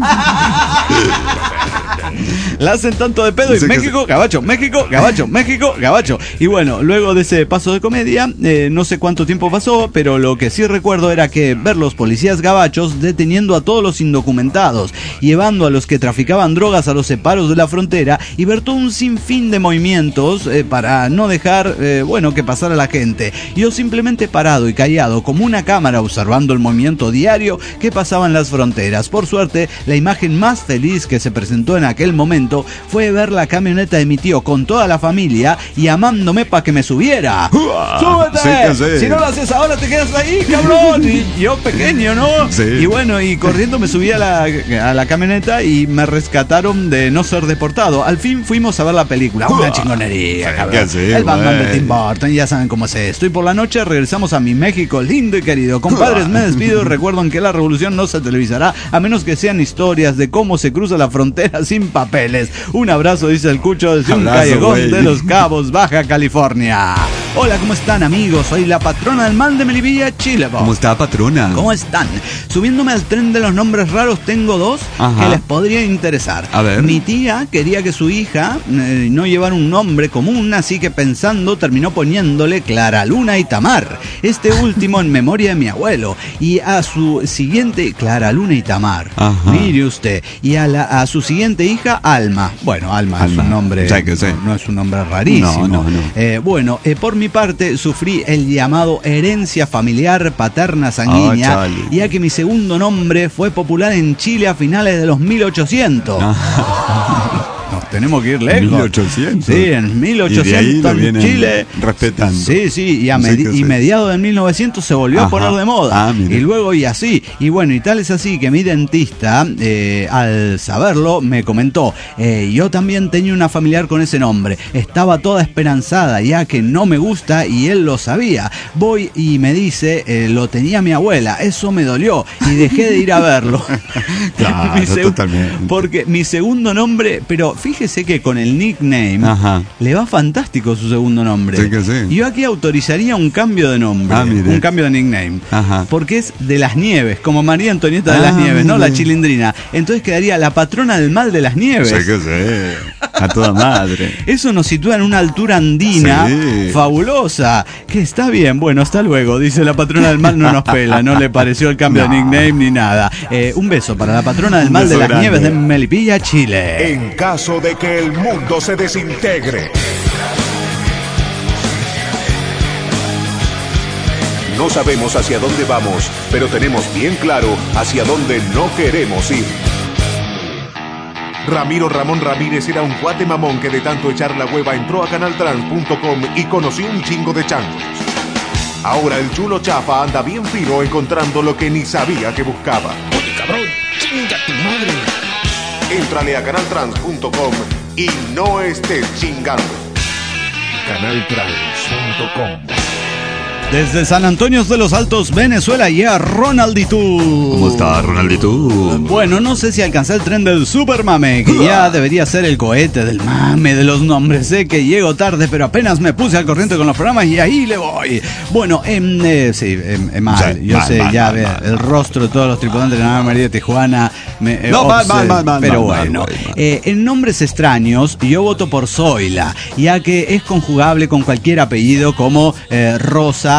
C: La hacen tanto de pedo y
D: Sí que
C: México, gabacho, México, gabacho, México, gabacho. Y bueno, luego de ese paso de comedia, eh, no sé cuánto tiempo pasó, pero lo que sí recuerdo era que ver los policías gabachos deteniendo a todos los indocumentados, llevando a los que traficaban drogas a los separos de la frontera y ver todo un sinfín de movimientos eh, para no dejar, eh, bueno, que pasara la gente. Yo simplemente parado y callado como una cámara observando el movimiento diario que pasaba en las fronteras. Por suerte, la imagen más feliz que se presentó en aquel momento fue ver la camioneta de mi tío con toda la familia y llamándome para que me subiera. ¡Súbete!
D: Sí que sí.
C: Si no lo haces ahora te quedas ahí, cabrón. Y yo pequeño, ¿no?
D: Sí.
C: Y bueno, y corriendo me subí a la, a la camioneta y me rescataron de no ser deportado. Al fin fuimos a ver la película. Una chingonería,
D: Sí
C: cabrón.
D: que sí,
C: El Batman de
D: güey.
C: Tim Burton, ya saben cómo es esto. Y por la noche regresamos a mi México lindo y querido. Compadres, me despido y recuerden que la revolución no se televisará a menos que sean historias de cómo se cruza la frontera sin papeles. Un abrazo, dice el Cucho, desde un
D: Abrazo,
C: callejón
D: güey.
C: de Los Cabos, Baja California. Hola, ¿cómo están, amigos? Soy la patrona del mal de Melipilla, Chile. po.
D: ¿Cómo está, patrona?
C: ¿Cómo están? Subiéndome al tren de los nombres raros, tengo dos
D: Ajá.
C: que les podría interesar.
D: A ver.
C: Mi tía quería que su hija eh, no llevara un nombre común, así que pensando terminó poniéndole Clara Luna y Tamar. Este último en memoria de mi abuelo. Y a su siguiente, Clara Luna y Tamar.
D: Ajá.
C: Mire usted. Y a, la, a su siguiente hija, Alma. Bueno, Alma, es
D: Alma.
C: un nombre.
D: Ya que sé.
C: No, no es un nombre rarísimo.
D: No, no, no.
C: Eh, bueno, eh, por mi parte sufrí el llamado herencia familiar paterna sanguínea,
D: Ah, chale.
C: ya que mi segundo nombre fue popular en Chile a finales de los mil ochocientos. Nos tenemos que ir lejos.
D: mil ochocientos.
C: Sí, en mil ochocientos
D: Y de ahí lo
C: en
D: vienen
C: Chile.
D: respetando.
C: Sí, sí, y a
D: Sí
C: medi-
D: que
C: y
D: sí.
C: mediados del mil novecientos se volvió a
D: Ajá.
C: poner de moda.
D: Ah, mira.
C: Y luego y así. Y bueno, y tal es así que mi dentista, eh, al saberlo, me comentó, eh, yo también tenía una familiar con ese nombre. Estaba toda esperanzada, ya que no me gusta y él lo sabía. Voy y me dice, eh, lo tenía mi abuela. Eso me dolió y dejé de ir a verlo.
D: Claro,
C: Mi seg-
D: totalmente.
C: Porque mi segundo nombre, pero fíjese que con el nickname
D: Ajá.
C: le va fantástico su segundo nombre.
D: Sí que sí.
C: Y yo aquí autorizaría un cambio de nombre,
D: Ah, mire.
C: un cambio de nickname.
D: Ajá.
C: Porque es de las Nieves, como María Antonieta de
D: Ah,
C: las Nieves, ¿no?
D: mire.
C: La chilindrina. Entonces quedaría la patrona del mal de las Nieves.
D: Sí que sí. A toda madre.
C: Eso nos sitúa en una altura andina
D: Sí.
C: fabulosa. Que está bien, bueno, hasta luego. Dice la patrona del mal, no nos pela, no le pareció el cambio
D: No.
C: de nickname ni nada. Eh, un beso para la patrona del
D: Un
C: mal de
D: beso
C: las
D: grande.
C: Nieves de Melipilla, Chile.
B: En caso de que el mundo se desintegre. No sabemos hacia dónde vamos, pero tenemos bien claro hacia dónde no queremos ir. Ramiro Ramón Ramírez era un cuate mamón que de tanto echar la hueva entró a canal trans punto com y conoció un chingo de changos. Ahora el chulo chafa anda bien fino encontrando lo que ni sabía que buscaba.
A: Oye, cabrón, chinga tu madre.
B: Éntrale a canal trans punto com y no estés chingando. canal trans punto com.
C: Desde San Antonio de los Altos, Venezuela, y a Ronaldito.
D: ¿Cómo está, Ronaldito?
C: Bueno, no sé si alcancé el tren del super mame, que ya debería ser el cohete del mame de los nombres. Sé que llego tarde, pero apenas me puse al corriente con los programas y ahí le voy. Bueno, em, eh, sí, em, eh, mal.
D: Sí,
C: Yo
D: mal,
C: sé,
D: mal,
C: ya
D: mal,
C: ve,
D: mal,
C: el
D: mal.
C: rostro de todos los tripulantes de la Nueva María de Tijuana. Me, eh,
D: No, mal,
C: obse-
D: mal, mal, mal,
C: Pero
D: mal,
C: bueno,
D: mal, mal.
C: eh, en nombres extraños, yo voto por Zoila, ya que es conjugable con cualquier apellido como eh, Rosa,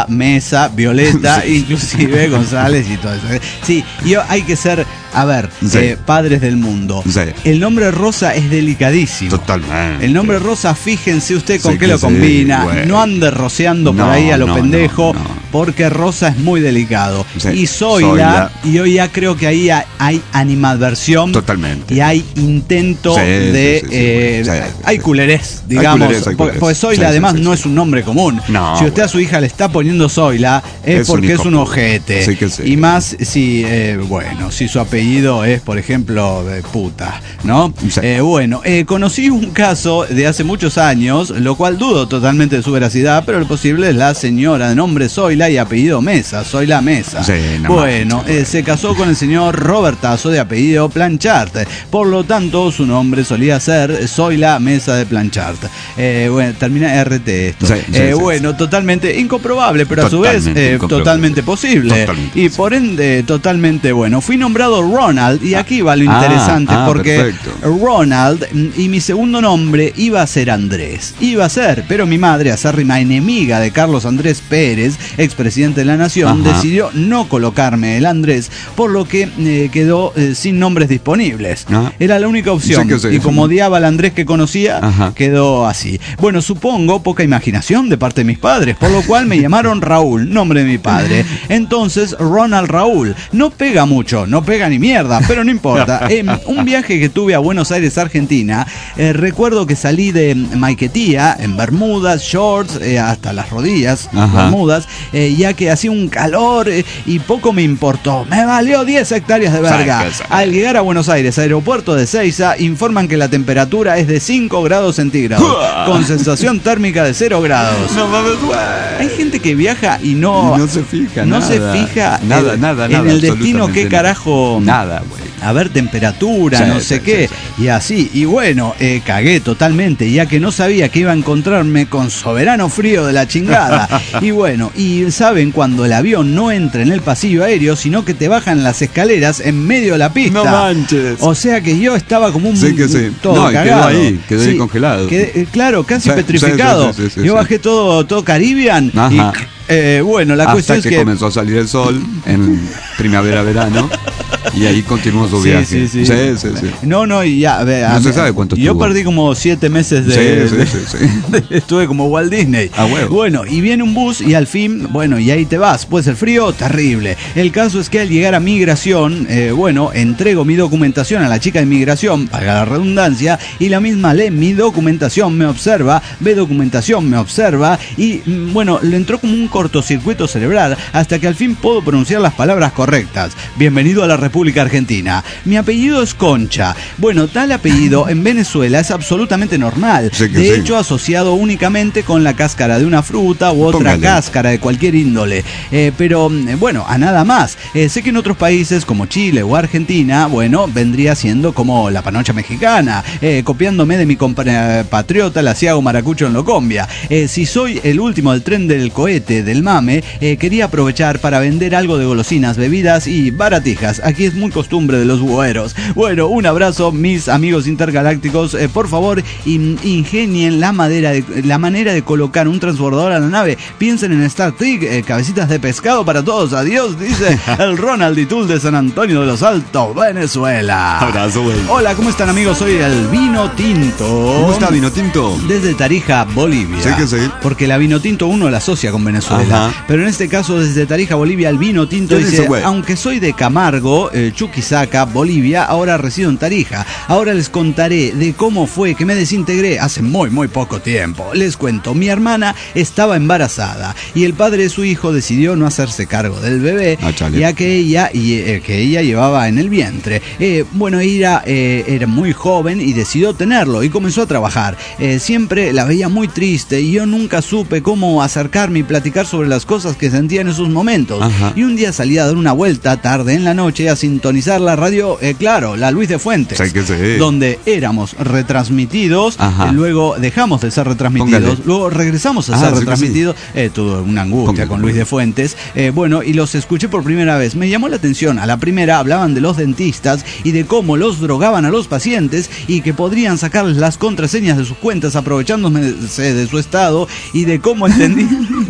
C: Rosa, Mesa, Violeta, sí. inclusive González y todo eso. Sí, y hay que ser, a ver, sí. eh, padres del mundo. Sí. El nombre Rosa es delicadísimo.
D: Totalmente.
C: El nombre Rosa, fíjense usted con
D: sí,
C: qué lo
D: sí,
C: combina.
D: güey.
C: No ande rociando
D: no,
C: por ahí a lo
D: no,
C: pendejo,
D: no, no.
C: porque Rosa es muy delicado.
D: Sí.
C: Y Zoila, Zoila, y hoy ya creo que ahí hay animadversión.
D: Totalmente.
C: Y hay intento
D: sí,
C: de...
D: Sí, sí, sí,
C: eh,
D: sí,
C: hay
D: sí.
C: culerés, digamos.
D: Hay culerés, hay culerés.
C: Porque Zoila
D: sí,
C: además
D: sí, sí,
C: no
D: sí.
C: es un nombre común.
D: No,
C: si usted
D: bueno.
C: a su hija le está poniendo Zoila, es, es porque un es un ojete.
D: Sí que sí.
C: Y más si, eh, bueno, si su apellido es, por ejemplo, de puta, ¿no? Sí. Eh, bueno, eh, conocí un caso de hace muchos años, lo cual dudo totalmente de su veracidad, pero lo posible es la señora de nombre Zoila y apellido Mesa, Zoila Mesa.
D: Sí, no
C: bueno,
D: más,
C: eh, se casó con el señor Robertazo de apellido Planchart, por lo tanto su nombre solía ser Zoila Mesa de Planchart. Eh, bueno, termina R T esto.
D: Sí, sí,
C: eh,
D: sí,
C: bueno,
D: sí.
C: totalmente incomprobable, pero
D: totalmente
C: a su vez eh, totalmente posible.
D: Totalmente,
C: y por ende, totalmente bueno. Fui nombrado Ronald, y aquí va lo
D: ah,
C: interesante,
D: ah,
C: porque
D: perfecto.
C: Ronald y mi segundo nombre iba a ser Andrés. Iba a ser, pero mi madre, acérrima enemiga de Carlos Andrés Pérez, expresidente de la Nación,
D: Ajá.
C: decidió no colocarme el Andrés, por lo que eh, quedó eh, sin nombres disponibles.
D: Ah.
C: Era la única opción.
D: Sí, sí,
C: y como
D: sí.
C: odiaba al Andrés que conocía,
D: Ajá.
C: quedó así. Bueno, supongo poca imaginación de parte de mis padres, por lo cual me llamaron Raúl, nombre de mi padre. Entonces, Ronald Raúl. No pega mucho, no pega ni mierda, pero no importa. En un viaje que tuve a Buenos Aires, Argentina, eh, recuerdo que salí de Maiquetía, en bermudas, shorts, eh, hasta las rodillas,
D: Ajá.
C: bermudas, eh, ya que hacía un calor eh, y poco me importó. Me valió diez hectáreas de verga.
D: Saca, saca.
C: Al llegar a Buenos Aires, aeropuerto de Seiza, informan que la temperatura es de cinco grados centígrados, con sensación térmica de cero grados.
D: No mames, güey.
C: Hay gente que viaja y no,
D: no se fija,
C: no
D: nada.
C: se fija
D: nada,
C: en,
D: nada,
C: en
D: nada,
C: el destino, qué carajo.
D: Nada, güey.
C: A ver, temperatura,
D: Sí,
C: no
D: sí,
C: sé
D: sí,
C: qué,
D: sí.
C: y así. Y bueno, eh, cagué totalmente, ya que no sabía que iba a encontrarme con soberano frío de la chingada. Y bueno, y saben cuando el avión no entra en el pasillo aéreo, sino que te bajan las escaleras en medio de la pista.
D: No manches.
C: O sea que yo estaba como un
D: Sí que sí.
C: todo
D: No, y quedó
C: cagado.
D: ahí, quedó ahí congelado.
C: quedé, eh, claro, casi
D: Sí,
C: petrificado.
D: sí, sí, sí, sí,
C: yo
D: sí.
C: bajé todo, todo Caribbean.
D: Ajá.
C: Y eh, bueno, la
D: Hasta
C: cuestión
D: que,
C: es que
D: comenzó a salir el sol en primavera-verano y ahí continuó su
C: Sí,
D: viaje.
C: sí, sí.
D: sí, sí, sí.
C: No, no, y ya, a ver,
D: No
C: a
D: se
C: ver,
D: sabe cuánto
C: Yo
D: estuvo.
C: perdí como siete meses de.
D: Sí, sí,
C: de-
D: sí, sí.
C: de- estuve como Walt Disney.
D: Ah, huevo.
C: Bueno, y viene un bus y al fin, bueno, y ahí te vas. Pues el frío, terrible. El caso es que al llegar a migración, eh, bueno, entrego mi documentación a la chica de migración, para la redundancia, y la misma lee mi documentación, me observa, ve documentación, me observa, y mm, bueno, le entró como un cortocircuito cerebral hasta que al fin puedo pronunciar las palabras correctas. Bienvenido a la República Argentina. Mi apellido es Concha. Bueno, tal apellido en Venezuela es absolutamente normal.
D: Sí que
C: de
D: sí.
C: hecho, asociado únicamente con la cáscara de una fruta u otra
D: Póngale.
C: cáscara de cualquier índole. Eh, pero, mm, bueno, a nada más. Eh, sé que en otros países como Chile o Argentina, bueno, vendría siendo como la panocha mexicana, eh, copiándome de mi compatriota, la Ciago Maracucho en Locombia. Eh, si soy el último del tren del cohete, del mame, eh, quería aprovechar para vender algo de golosinas, bebidas y baratijas. Aquí es muy costumbre de los bueros. Bueno, un abrazo, mis amigos intergalácticos. Eh, por favor, in- ingenien la, madera de, la manera de colocar un transbordador a la nave. Piensen en Star Trek, eh, cabecitas de pescado para todos. Adiós, dice el Ronald Itul de San Antonio de los Altos, Venezuela.
D: Abrazo, güey.
C: Hola, ¿cómo están, amigos? Soy el Vino Tinto.
D: ¿Cómo está, Vino Tinto?
C: Desde Tarija, Bolivia.
D: Sí que sí.
C: Porque la Vino Tinto uno la asocia con Venezuela.
D: Ajá.
C: Pero en este caso, desde Tarija, Bolivia, el Vino Tinto
D: ¿Qué
C: dice,
D: dice, güey?
C: aunque soy de Camargo, eh, Chuquisaca, Bolivia, ahora resido en Tarija. Ahora les contaré de cómo fue que me desintegré hace muy, muy poco tiempo. Les cuento, mi hermana estaba embarazada y el padre de su hijo decidió no hacerse cargo del bebé,
D: Ah, chale.
C: ya que ella, y, eh, que ella llevaba en el vientre. Eh, bueno, ella eh, era muy joven y decidió tenerlo y comenzó a trabajar. Eh, siempre la veía muy triste y yo nunca supe cómo acercarme y platicar sobre las cosas que sentía en esos momentos.
D: Ajá.
C: Y un día salí a dar una vuelta tarde en la noche a sintonizar la radio, eh, claro, la Luis de Fuentes,
D: Sí que sí.
C: donde éramos retransmitidos,
D: Ajá.
C: eh, luego dejamos de ser retransmitidos,
D: Póngale.
C: luego regresamos a
D: Ah,
C: ser
D: sí que
C: retransmitidos. Eh, tuve una angustia
D: Póngale,
C: con Luis de Fuentes. Eh, bueno, y los escuché por primera vez. Me llamó la atención. A la primera hablaban de los dentistas y de cómo los drogaban a los pacientes y que podrían sacarles las contraseñas de sus cuentas aprovechándose de su estado y de cómo entendí.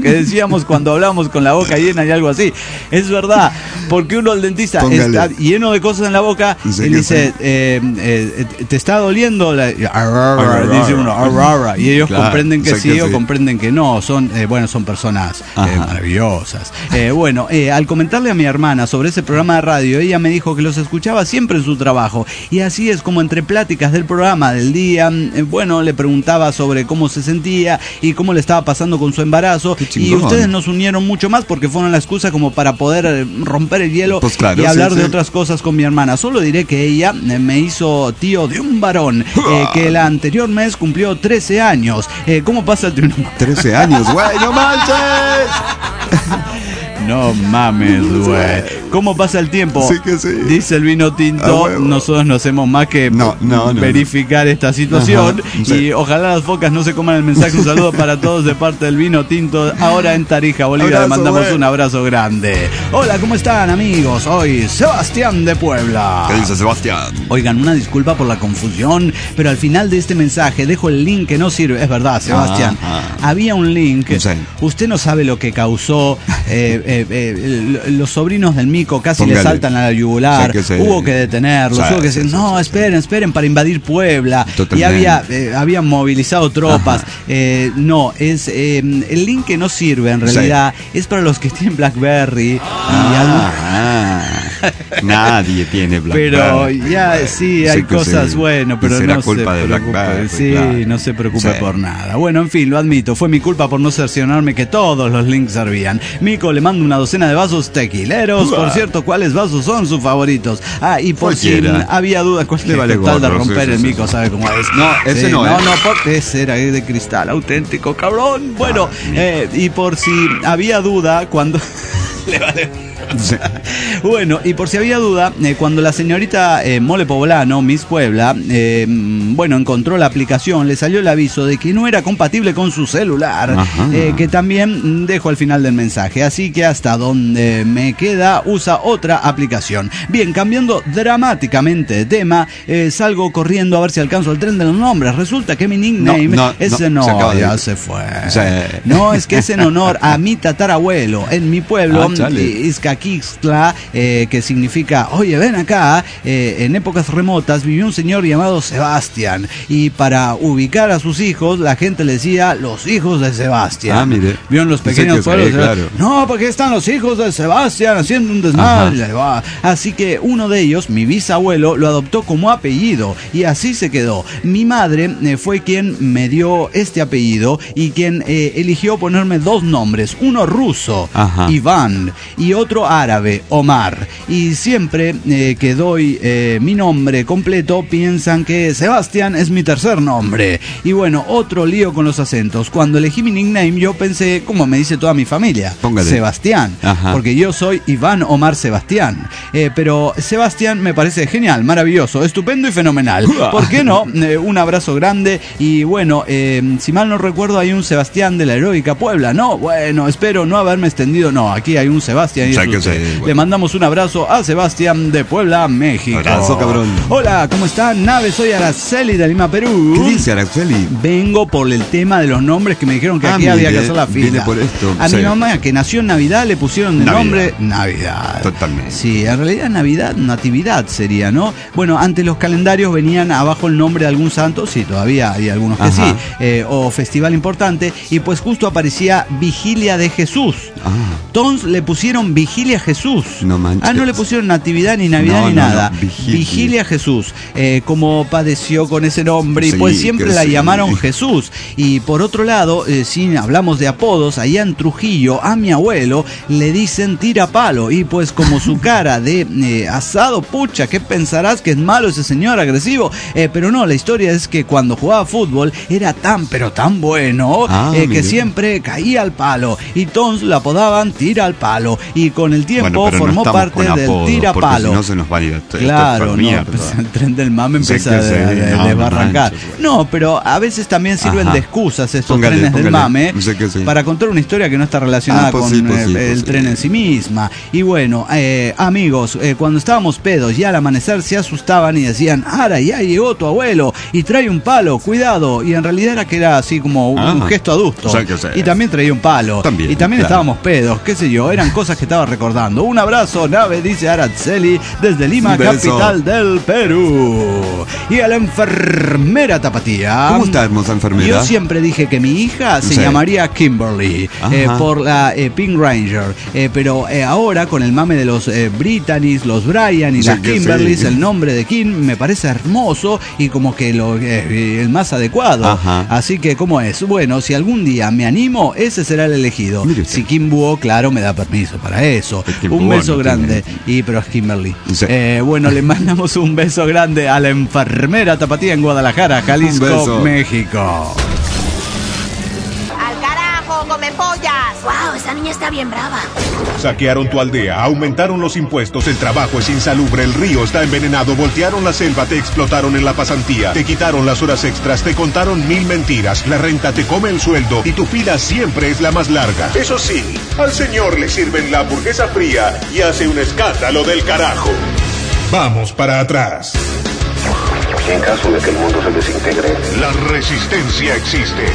C: que decíamos cuando hablamos con la boca llena y algo así. Es verdad, porque uno al dentista
D: Póngale.
C: está lleno de cosas en la boca
D: Sí,
C: y
D: que
C: dice,
D: sí.
C: eh, eh, ¿te está doliendo? La... Dice uno, y ellos
D: Claro,
C: comprenden que
D: sé
C: sí
D: que
C: o
D: sí.
C: comprenden que no. Son, eh, bueno, son personas eh,
D: Ajá.
C: maravillosas. Eh, bueno, eh, al comentarle a mi hermana sobre ese programa de radio, ella me dijo que los escuchaba siempre en su trabajo. Y así es como entre pláticas del programa del día, eh, bueno, le preguntaba sobre cómo se sentía y cómo le estaba pasando con su embarazo.
D: Qué
C: Y
D: chingón.
C: ustedes nos unieron mucho más porque fueron la excusa como para poder eh, romper el hielo
D: Pues claro,
C: y hablar
D: sí,
C: de
D: sí.
C: otras cosas con mi hermana. Solo diré que ella eh, me hizo tío de un varón eh, que el anterior mes cumplió trece años. Eh, ¿Cómo pasa el triunfo?
D: trece años, güey, no manches.
C: No mames, güey. ¿Cómo pasa el tiempo?
D: Sí que sí.
C: Dice el vino tinto.
D: A huevo.
C: Nosotros no hacemos más que
D: No, no, no,
C: verificar esta situación.
D: Ajá, sí.
C: Y ojalá las focas no se coman el mensaje. Un saludo para todos de parte del vino tinto. Ahora en Tarija, Bolivia.
D: Abrazo,
C: Le mandamos
D: güey.
C: un abrazo grande. Hola, ¿cómo están, amigos? Soy Sebastián de Puebla.
D: ¿Qué dice Sebastián?
C: Oigan, una disculpa por la confusión, pero al final de este mensaje dejo el link que no sirve. Es verdad, Sebastián.
D: Ajá.
C: Había un link.
D: Sí.
C: Usted no sabe lo que causó. eh, eh, eh, los sobrinos del Mico casi
D: Póngale.
C: le saltan a la yugular.
D: Sí, que sí.
C: Hubo que detenerlos.
D: Sí,
C: hubo que
D: sí,
C: decir,
D: sí,
C: no,
D: sí,
C: esperen, esperen, para invadir Puebla.
D: Totalmente.
C: Y había, eh, habían movilizado tropas.
D: Ajá.
C: Eh, no, es eh, el link que no sirve en realidad. Es para los que tienen BlackBerry. Y algo-
D: Ah, nadie tiene BlackBerry.
C: Pero ya sí hay
D: Sí que
C: cosas,
D: sí.
C: bueno, pero
D: Será
C: no
D: culpa
C: se
D: de
C: preocupe.
D: BlackBerry,
C: Sí,
D: claro.
C: no se preocupe
D: Sí.
C: por nada. Bueno, en fin, lo admito, fue mi culpa por no cerciorarme que todos los links servían. Mico le mando una docena de vasos tequileros. Por cierto, ¿cuáles vasos son sus favoritos? Ah, y por
D: Cualquiera.
C: si había duda, ¿cuál
D: Le vale
C: tal de
D: gorro,
C: romper
D: sí,
C: el
D: sí,
C: Mico?
D: sí.
C: ¿Sabe cómo es?
D: No, ese
C: Sí,
D: no
C: No,
D: es.
C: no, porque ese era de cristal auténtico, cabrón. Bueno, eh, y por si había duda, cuando... Le vale.
D: Sí.
C: Bueno, y por si había duda, eh, cuando la señorita eh, Mole Poblano, Miss Puebla, eh, bueno, encontró la aplicación, le salió el aviso de que no era compatible con su celular,
D: Ajá.
C: eh, que también dejo al final del mensaje. Así que hasta donde me queda, usa otra aplicación. Bien, cambiando dramáticamente de tema, eh, salgo corriendo a ver si alcanzo el tren de los nombres. Resulta que mi nickname
D: No, no,
C: es
D: no,
C: no,
D: se acaba de
C: ya
D: ir.
C: se fue.
D: Sí.
C: No, es que es en honor a mi tatarabuelo. En mi pueblo,
D: Ah, chale.
C: eh, Izcaquixtla, eh, que significa, oye, ven acá, eh, en épocas remotas vivió un señor llamado Sebastián, y para ubicar a sus hijos, la gente le decía los hijos de Sebastián.
D: Ah, mire.
C: ¿Vieron los
D: Dice
C: pequeños
D: que sí,
C: pueblos?
D: claro.
C: No, porque están los hijos de Sebastián haciendo un desmadre. Va. Así que uno de ellos, mi bisabuelo, lo adoptó como apellido, y así se quedó. Mi madre eh, fue quien me dio este apellido y quien eh, eligió ponerme dos nombres, uno ruso,
D: Ajá.
C: Iván, y otro árabe, Omar. Y siempre eh, que doy eh, mi nombre completo, piensan que Sebastián es mi tercer nombre. Y bueno, otro lío con los acentos. Cuando elegí mi nickname, yo pensé, como me dice toda mi familia,
D: Póngale.
C: Sebastián,
D: Ajá.
C: porque yo soy Iván Omar Sebastián. Eh, pero Sebastián me parece genial, maravilloso, estupendo y fenomenal. ¿Por qué no? Eh, un abrazo grande. Y bueno, eh, si mal no recuerdo, hay un Sebastián de la Heroica Puebla. No, bueno, espero no haberme extendido. No, aquí hay un Sebastián. Y
D: O sea
C: es
D: que
C: usted.
D: sí, bueno.
C: Le mandamos un abrazo a Sebastián de Puebla, México.
D: Abrazo, cabrón.
C: Hola, ¿cómo están? Nave, soy Araceli de Lima, Perú.
D: ¿Qué dice Araceli?
C: Vengo por el tema de los nombres que me dijeron que
D: Ah,
C: aquí había que
D: mire,
C: hacer la fila.
D: viene por esto,
C: A
D: sí.
C: mi mamá, que nació en Navidad, le pusieron de
D: Navidad.
C: nombre Navidad.
D: Totalmente.
C: Sí, en realidad Navidad, Natividad sería, ¿no? Bueno, antes los calendarios venían abajo el nombre de algún santo, sí, todavía hay algunos que
D: Ajá.
C: sí, eh, o festival importante, y pues justo aparecía Vigilia de Jesús.
D: Ah.
C: Entonces le pusieron Vigilia Jesús.
D: No manches.
C: Ah, no le pusieron Natividad ni Navidad
D: No,
C: ni
D: no,
C: nada.
D: no, Vigilia.
C: Vigilia Jesús. Eh, como padeció con ese nombre, y
D: Sí,
C: pues siempre
D: que
C: la
D: sí.
C: llamaron Jesús. Y por otro lado, eh, si hablamos de apodos, allá en Trujillo, a mi abuelo le dicen tira palo. Y pues como su cara de eh, asado, pucha, ¿qué pensarás que es malo ese señor agresivo? Eh, pero no, la historia es que cuando jugaba fútbol era tan pero tan bueno
D: Ah,
C: eh, que
D: mire.
C: siempre caía al palo. Y entonces la apodaban tira al palo. Y con con el tiempo
D: bueno,
C: formó
D: no
C: parte
D: con
C: del
D: apodos,
C: tirapalo.
D: Si no se nos va a ir esto,
C: claro,
D: esto
C: no,
D: mierda.
C: pues, el tren del mame empieza
D: Sí,
C: a
D: que
C: de,
D: sí,
C: de-
D: no,
C: desbarrancar.
D: no manches,
C: No, pero a veces también sirven
D: Ajá.
C: de excusas estos
D: Póngale,
C: trenes del
D: póngale.
C: mame
D: Sí que sí.
C: para contar una historia que no está relacionada
D: Ah, pues
C: con
D: sí, pues
C: eh,
D: sí, pues
C: el
D: sí.
C: tren en sí misma. Y bueno, eh, amigos, eh, cuando estábamos pedos y al amanecer se asustaban y decían, Ara, ya llegó tu abuelo y trae un palo, cuidado. Y en realidad era que era así como un,
D: Ah.
C: un gesto adusto.
D: O sea que sí.
C: Y también traía un palo.
D: También,
C: y también
D: claro.
C: estábamos pedos, qué sé yo, eran cosas que estaba recordando. Un abrazo, nave, dice Araceli, desde Lima,
D: Un beso.
C: capital del Perú. Y a la enfermera Tapatía.
D: ¿Cómo está, hermosa enfermera?
C: Yo siempre dije que mi hija se
D: Sí.
C: llamaría Kimberly,
D: Ajá.
C: eh, por la eh, Pink Ranger. Eh, pero eh, ahora, con el mame de los eh, Brittany's, los Brian y
D: Sí,
C: las
D: que
C: Kimberlys,
D: sí.
C: el nombre de Kim me parece hermoso y como que lo, eh, el más adecuado.
D: Ajá.
C: Así que, ¿cómo es? Bueno, si algún día me animo, ese será el elegido.
D: Mire usted.
C: Si Kim Búho, claro, me da permiso para eso.
D: Es Kim
C: Un
D: Búho,
C: beso
D: no
C: grande.
D: tiene-
C: Y pero es Kimberly.
D: Sí.
C: Eh, bueno, le mandamos un beso grande a la enfermera Tapatía en Guadalajara, Jalisco,
D: beso.
C: México.
F: ¡Al carajo, come pollas!
G: Wow, esa niña está bien brava.
B: Saquearon tu aldea, aumentaron los impuestos, el trabajo es insalubre, el río está envenenado, voltearon la selva, te explotaron en la pasantía, te quitaron las horas extras, te contaron mil mentiras, la renta te come el sueldo y tu fila siempre es la más larga. Eso sí, al señor le sirven la hamburguesa fría y hace un escándalo del carajo. Vamos para atrás.
A: En caso de que el mundo se desintegre,
B: La resistencia existe.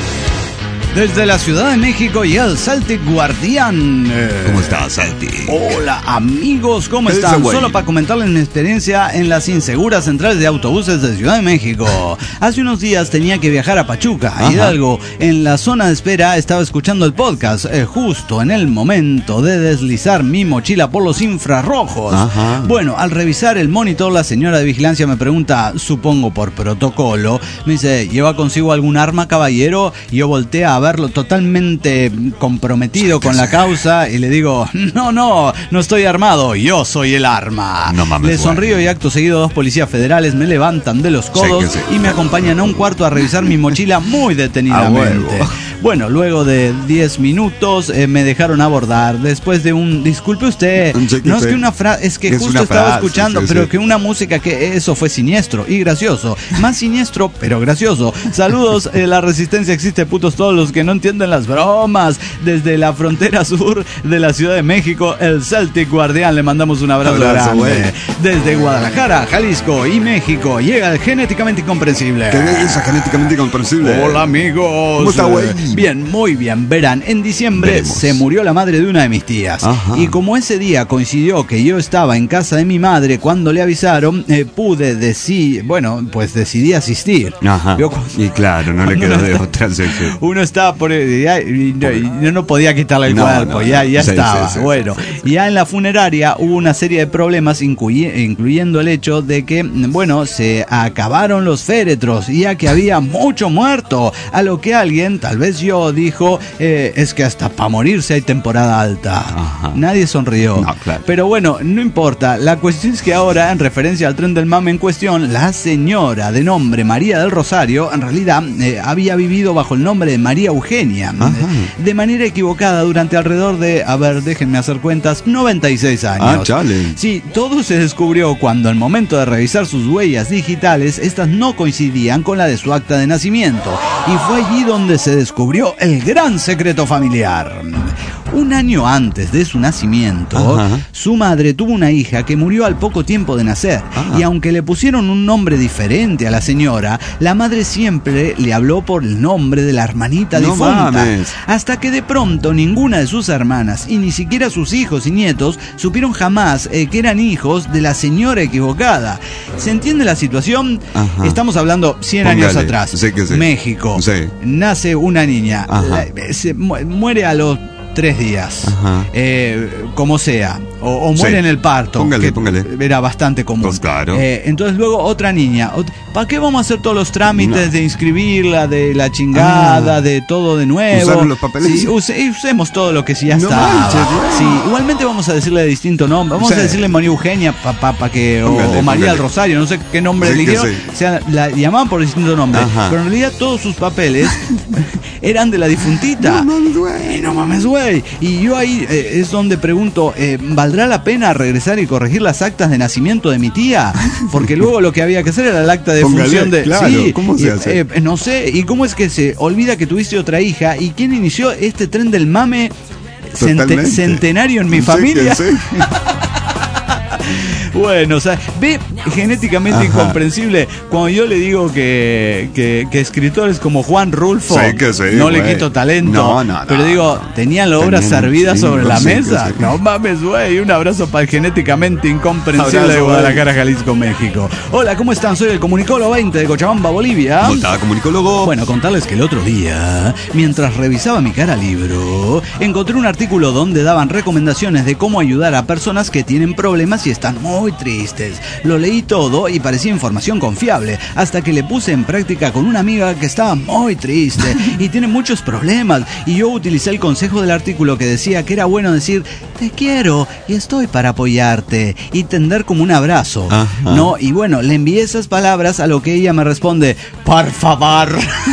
C: Desde la Ciudad de México y el Celtic Guardián. Eh,
D: ¿Cómo estás, Santi?
C: Hola amigos, ¿cómo
D: ¿Qué dice,
C: están?
D: güey?
C: Solo para comentarles mi experiencia en las inseguras centrales de autobuses de Ciudad de México. Hace unos días tenía que viajar a Pachuca, a
D: Ajá.
C: Hidalgo. En la zona de espera estaba escuchando el podcast, eh, justo en el momento de deslizar mi mochila por los infrarrojos.
D: Ajá.
C: Bueno, al revisar el monitor, la señora de vigilancia me pregunta, supongo por protocolo, me dice, ¿lleva consigo algún arma, caballero? Y yo volteé a verlo totalmente comprometido con la causa y le digo, no, no, no estoy armado, yo soy el arma.
D: No mames,
C: Le sonrío
D: güey.
C: y acto seguido dos policías federales me levantan de los codos
D: que sí.
C: y me acompañan a un cuarto a revisar mi mochila muy detenidamente.
D: A huevo.
C: Bueno, luego de diez minutos eh, me dejaron abordar después de un, disculpe usted,
D: Sí, que
C: no es
D: sí.
C: que una frase, es que
D: Es
C: justo
D: una
C: estaba
D: frase,
C: escuchando,
D: sí,
C: pero
D: sí.
C: que una música que eso fue siniestro y gracioso. Más siniestro, pero gracioso. Saludos, eh, la resistencia existe, putos todos los que no entienden las bromas. Desde la frontera sur de la Ciudad de México, el Celtic Guardián, le mandamos un abrazo,
D: Abrazo,
C: grande.
D: güey.
C: Desde Guadalajara, Jalisco y México, llega el genéticamente incomprensible.
D: ¿Qué es esa genéticamente incomprensible?
C: Hola amigos.
D: ¿Cómo está, güey?
C: Bien, muy bien. Verán, en diciembre
D: Veremos.
C: se murió la madre de una de mis tías.
D: Ajá.
C: Y como ese día coincidió que yo estaba en casa de mi madre cuando le avisaron, eh, pude decir, bueno, pues decidí asistir.
D: Ajá.
C: Yo cu-
D: Y claro, no le
C: cuando
D: quedó
C: uno
D: de
C: está-
D: otra. Sí, sí.
C: Uno estaba por y, ya- y no, y yo no podía quitarle el
D: No,
C: cuerpo,
D: no,
C: ya,
D: no.
C: ya
D: Sí,
C: estaba.
D: sí, sí,
C: bueno,
D: sí, sí,
C: ya en la funeraria hubo una serie de problemas, incluye- incluyendo el hecho de que, bueno, se acabaron los féretros, ya que había mucho muerto. A lo que alguien, tal vez yo, dijo, eh, es que hasta para morirse hay temporada alta.
D: Ajá.
C: Nadie sonrió.
D: No, claro.
C: Pero bueno, no importa. La cuestión es que ahora, en referencia al tren del mame en cuestión, la señora de nombre María del Rosario, en realidad, eh, había vivido bajo el nombre de María Eugenia.
D: Ajá.
C: De manera equivocada durante alrededor de, a ver, déjenme hacer cuentas, noventa y seis años.
D: Ah, chale.
C: Sí, todo se descubrió cuando al momento de revisar sus huellas digitales, estas no coincidían con la de su acta de nacimiento. Y fue allí donde se descubrió el gran secreto familiar. Un año antes de su nacimiento,
D: Ajá.
C: su madre tuvo una hija que murió al poco tiempo de nacer.
D: Ah.
C: Y aunque le pusieron un nombre diferente a la señora, la madre siempre le habló por el nombre de la hermanita
D: No
C: difunta.
D: mames.
C: Hasta que de pronto ninguna de sus hermanas y ni siquiera sus hijos y nietos supieron jamás eh, que eran hijos de la señora equivocada. ¿Se entiende la situación?
D: Ajá.
C: Estamos hablando cien años
D: Póngale.
C: atrás.
D: Sí que sí.
C: México.
D: Sí.
C: Nace una niña.
D: Ajá.
C: La- se mu- muere a los tres días.
D: Ajá.
C: Eh, como sea. O, o muere
D: Sí.
C: en el parto.
D: Póngale,
C: que
D: póngale.
C: Era bastante común.
D: Pues claro.
C: Eh, entonces luego otra niña. Ot- ¿Para qué vamos a hacer todos los trámites
D: No.
C: de inscribirla, de la chingada,
D: Ah.
C: de todo de nuevo?
D: Usaron los papeles.
C: Sí, use- usemos todo lo que sí ya
D: No
C: está.
D: manches,
C: Sí, igualmente vamos a decirle de distinto nombre. Vamos
D: Sí.
C: a decirle María Eugenia pa, pa- pa que, o,
D: Póngale,
C: o María
D: póngale.
C: del Rosario, no sé qué nombre
D: Sí,
C: le
D: que
C: dieron.
D: sí.
C: O sea, la llamaban por distinto nombre.
D: Ajá.
C: Pero en realidad todos sus papeles eran de la difuntita.
D: No mames, güey.
C: Y no mames, güey. Y yo ahí eh, es donde pregunto, eh, ¿valdrá la pena regresar y corregir las actas de nacimiento de mi tía? Porque luego lo que había que hacer era el acta de
D: Póngale,
C: función de...
D: claro,
C: sí,
D: ¿cómo se
C: y,
D: hace?
C: eh, no sé, ¿y cómo es que se olvida que tuviste otra hija? ¿Y quién inició este tren del mame cente- centenario en mi
D: Sí,
C: familia?
D: que sí.
C: Bueno, o sea, ve genéticamente
D: Ajá.
C: incomprensible cuando yo le digo que, que, que escritores como Juan Rulfo
D: Sí, que sí,
C: no le
D: güey.
C: quito talento,
D: No, no, no,
C: pero digo,
D: no.
C: tenían la obra
D: Tenían-
C: servida
D: sí,
C: sobre
D: no,
C: la
D: sí, que
C: mesa.
D: sí.
C: No mames, güey, un abrazo para el genéticamente incomprensible
D: Abrazo,
C: de
D: güey.
C: Guadalajara, Jalisco, México. Hola, ¿cómo están? Soy el Comunicólogo veinte de Cochabamba, Bolivia.
D: ¿Cómo está, comunicólogo?
C: Bueno, contarles que el otro día, mientras revisaba mi cara libro, encontré un artículo donde daban recomendaciones de cómo ayudar a personas que tienen problemas y están muy tristes. Lo leí todo y parecía información confiable, hasta que le puse en práctica con una amiga que estaba muy triste y tiene muchos problemas. Y yo utilicé el consejo del artículo que decía que era bueno decir, te quiero y estoy para apoyarte, y tender como un abrazo.
D: Ajá.
C: No, y bueno, le envié esas palabras, a lo que ella me responde, por favor.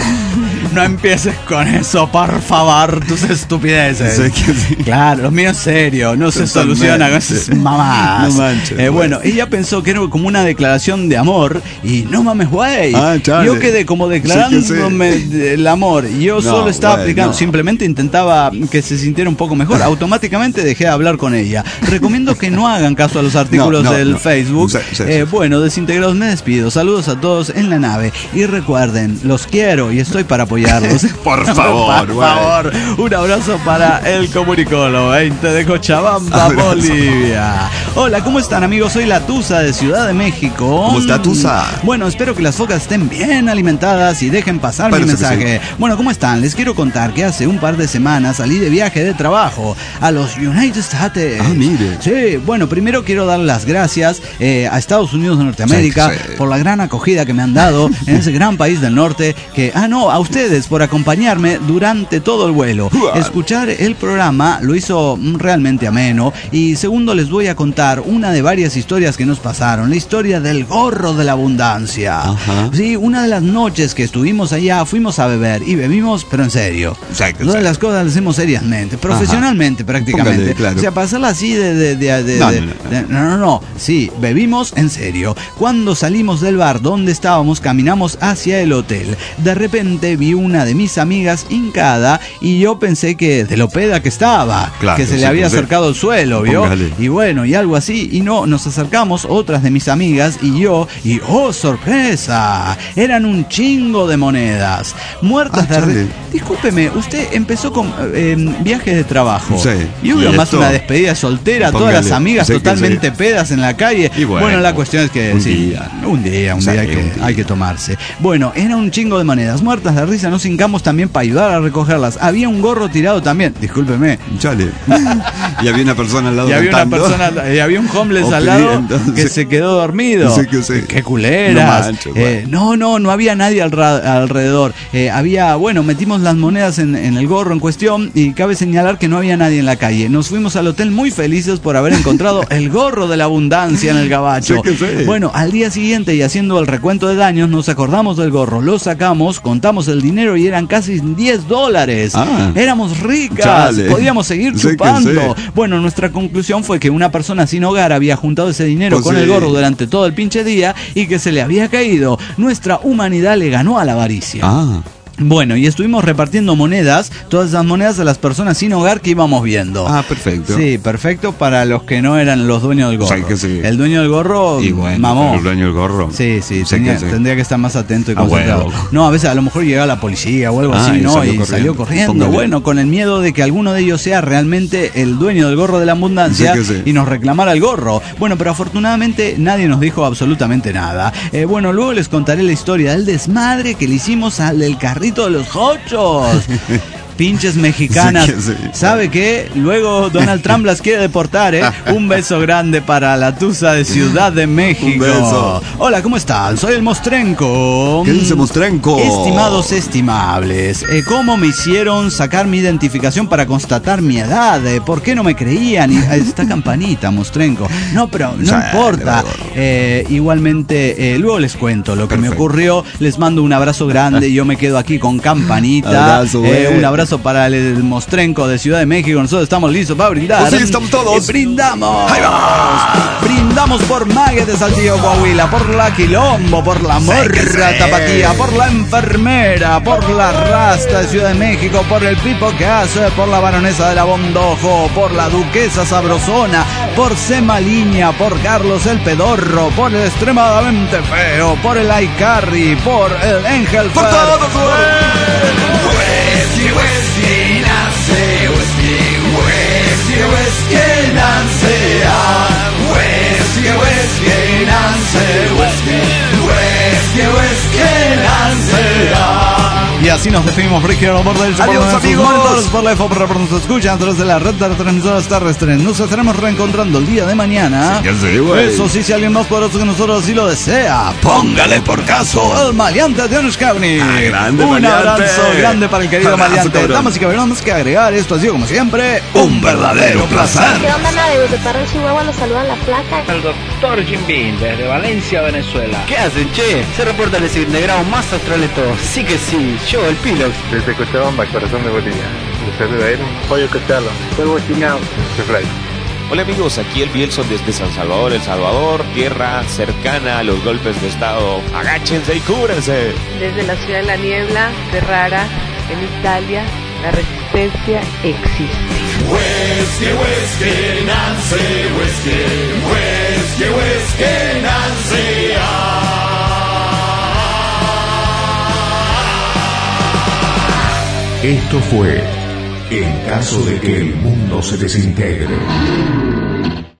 C: No empieces con eso, por favor, tus estupideces.
D: Sí, que sí.
C: Claro, lo mío es serio, no se
D: Totalmente.
C: soluciona con esas mamás.
D: No manches,
C: Eh,
D: güey.
C: bueno, ella pensó que era como una declaración de amor y no mames, güey.
D: Ah, chale.
C: Yo quedé como declarándome
D: Sí, que sí.
C: el amor y yo
D: No,
C: solo estaba
D: güey,
C: aplicando,
D: no.
C: simplemente intentaba que se sintiera un poco mejor. Automáticamente dejé de hablar con ella. Recomiendo que no hagan caso a los artículos
D: No, no,
C: del
D: no.
C: Facebook.
D: Sí, sí,
C: Eh,
D: sí.
C: bueno, desintegrados, me despido. Saludos a todos en la nave. Y recuerden, los quiero y estoy para apoyarlos.
D: Por favor,
C: Por
D: güey.
C: favor. Un abrazo para el Comunicólogo veinte de Cochabamba,
D: Abrazo.
C: Bolivia. Hola, ¿cómo están, amigos? Soy la Tusa de Ciudad de México.
D: ¿Cómo está, Tusa?
C: Bueno, espero que las focas estén bien alimentadas y dejen pasar mi
D: Parece que
C: mensaje. Bueno, ¿cómo están? Les quiero contar que hace un par de semanas salí de viaje de trabajo a los United States.
D: Ah, mire.
C: Sí, bueno, primero quiero dar las gracias eh, a Estados Unidos de Norteamérica
D: Sí, sí.
C: por la gran acogida que me han dado en ese gran país del norte. Que, ah, no, a ustedes por acompañarme durante todo el vuelo.
D: Uah.
C: Escuchar el programa lo hizo mm, realmente ameno. Y segundo, les voy a contar una de varias historias que nos pasaron. La historia del gorro de la abundancia.
D: Ajá.
C: Sí, una de las noches que estuvimos allá fuimos a beber y bebimos, pero en serio.
D: Sí, que
C: Todas
D: sí.
C: las cosas las hacemos seriamente, profesionalmente prácticamente.
D: Póngale, claro.
C: O sea, pasarla así de... de, de, de-
D: No,
C: de-
D: no, no.
C: de- no, no, no. Sí, bebimos en serio. Cuando salimos del bar donde estábamos, caminamos hacia el hotel. De repente vi una de mis amigas hincada y yo pensé que de lo peda que estaba,
D: Claro,
C: que se
D: sí,
C: le había
D: sí.
C: acercado el suelo, ¿vio?
D: Póngale.
C: Y bueno, y algo así, y no, nos acercamos otras de mis amigas y yo, y ¡oh, sorpresa! Eran un chingo de monedas, muertas
D: Ah,
C: de... re-
D: chale.
C: Discúlpeme, usted empezó con eh, viajes de trabajo.
D: Sí.
C: Yo veo
D: ¿Y
C: más
D: esto?
C: una despedida soltera, todas
D: Póngale.
C: las amigas
D: Sí, que
C: totalmente
D: sí.
C: pedas en la calle.
D: Y bueno,
C: bueno, la cuestión es que
D: un
C: sí,
D: día.
C: un día, un
D: Sí,
C: día hay que,
D: un día.
C: hay que tomarse. Bueno, era un chingo de monedas, muertas de risa, nos hincamos también para ayudar a recogerlas. Había un gorro tirado también, discúlpeme.
D: Chale. Y había una persona al lado
C: Y había una
D: cantando.
C: persona, y había un homeless
D: O
C: al lado
D: pidiendo,
C: que
D: sí.
C: se quedó dormido.
D: Sí, que sí.
C: Qué culeras.
D: No manches, güey.
C: Eh, no, no, no había nadie al ra- alrededor. Eh, había, bueno, metimos las monedas en, en el gorro en cuestión y cabe señalar que no había nadie en la calle. Nos fuimos al hotel muy felices por haber encontrado el gorro de la abundancia en el gabacho.
D: Sí, que sí.
C: Bueno, al día siguiente y haciendo el recuento de daños nos acordamos del gorro, lo sacamos, contamos el dinero y eran casi diez dólares.
D: Ah.
C: Éramos ricas,
D: Chale.
C: podíamos seguir
D: Sí, que
C: chupando.
D: sí.
C: Bueno, nuestra conclusión fue que una persona sin hogar había juntado ese dinero
D: Pues
C: con
D: sí.
C: el gorro durante todo el pinche día y que se le había caído. Nuestra humanidad le ganó a la avaricia.
D: Ah.
C: Bueno, y estuvimos repartiendo monedas, todas esas monedas a las personas sin hogar que íbamos viendo.
D: Ah, perfecto.
C: Sí, perfecto para los que no eran los dueños del gorro.
D: Sí, que sí.
C: El dueño del gorro
D: Y bueno,
C: mamó.
D: pero el dueño del gorro.
C: Sí, sí,
D: Sé
C: tenía-
D: que sí.
C: tendría que estar más atento y
D: Ah,
C: concentrado.
D: bueno.
C: No, a veces a lo mejor llegaba la policía o algo
D: Ah,
C: así,
D: y
C: ¿no?
D: salió
C: Y
D: corriendo.
C: salió corriendo.
D: Póngale.
C: Bueno, con el miedo de que alguno de ellos sea realmente el dueño del gorro de la abundancia
D: Sí que sí.
C: y nos reclamara el gorro. Bueno, pero afortunadamente nadie nos dijo absolutamente nada. Eh, bueno, luego les contaré la historia del desmadre que le hicimos al del carrito de los hochos. pinches mexicanas.
D: Sí, sí, sí.
C: ¿Sabe qué? Luego Donald Trump las quiere deportar, ¿eh? Un beso grande para la Tusa de Ciudad de México.
D: Un beso.
C: Hola, ¿cómo están? Soy el Mostrenco.
D: ¿Qué dice Mostrenco?
C: Estimados estimables, eh, ¿cómo me hicieron sacar mi identificación para constatar mi edad? Eh, ¿Por qué no me creían? Y, eh, esta campanita, Mostrenco. No, pero no
D: Sí,
C: importa. Eh, igualmente, eh, luego les cuento lo que
D: Perfecto.
C: me ocurrió. Les mando un abrazo grande. Yo me quedo aquí con campanita.
D: Abrazo,
C: Eh,
D: güey.
C: un abrazo para el Mostrenco de Ciudad de México. Nosotros estamos listos para brindar.
D: Pues sí, estamos todos.
C: Y brindamos.
D: Ahí vamos.
C: Brindamos por Mague de Saltillo, Coahuila, por la Quilombo, por la Morra Tapatía, por la Enfermera, por la Rasta de Ciudad de México, por el Pipo que hace, por la Baronesa de la Bondojo, por la Duquesa Sabrosona, por Semaliña, por Carlos el Pedorro, por el Extremadamente Feo, por el Aicarri, por el Ángel
D: Por
C: Fer.
D: todos,
C: Whisky, whisky, Nancy, whisky, whisky, whisky, Nancy, ah. Whisky, whisky, Nancy, whisky, whisky, whisky, Nancy, ah. Y así nos despedimos, Frigio, por del
D: Adiós, amigos.
C: por la F O P, por nos escuchan a través de la red de transmisoras terrestres. Nos estaremos reencontrando el día de mañana.
D: Sí, ya sé, güey.
C: Eso sí, si alguien más poderoso que nosotros así lo desea, póngale por caso el maleante de Orange County.
D: Ah, grande,
C: Un
D: maleante.
C: abrazo grande para el querido
D: Abrazo,
C: maleante.
D: cabrón.
C: Damas y caballeros, más que agregar, esto ha sido como siempre un verdadero placer.
G: ¿Qué onda, nave? Desde Parral, Chihuahua, los saluda la flaca.
H: El doctor Jim Beam desde Valencia, Venezuela.
I: ¿Qué hacen, che? Se reporta el desintegrado más austral de todos. Sí que sí, yo, el Pilox.
A: Desde Cochabamba, corazón de Bolivia. Les saluda él, Pollo Cachalo. Fuego Chingao. The Fly.
J: Hola amigos, aquí el Bielson desde San Salvador, El Salvador, tierra cercana a los golpes de estado. Agáchense y cúbrense.
K: Desde la ciudad de la niebla, Ferrara, en Italia, la resistencia existe.
C: Whisky, whisky, Nancy, whisky, whisky, whisky, Nancy, ah.
B: Esto fue En caso de que el mundo se desintegre.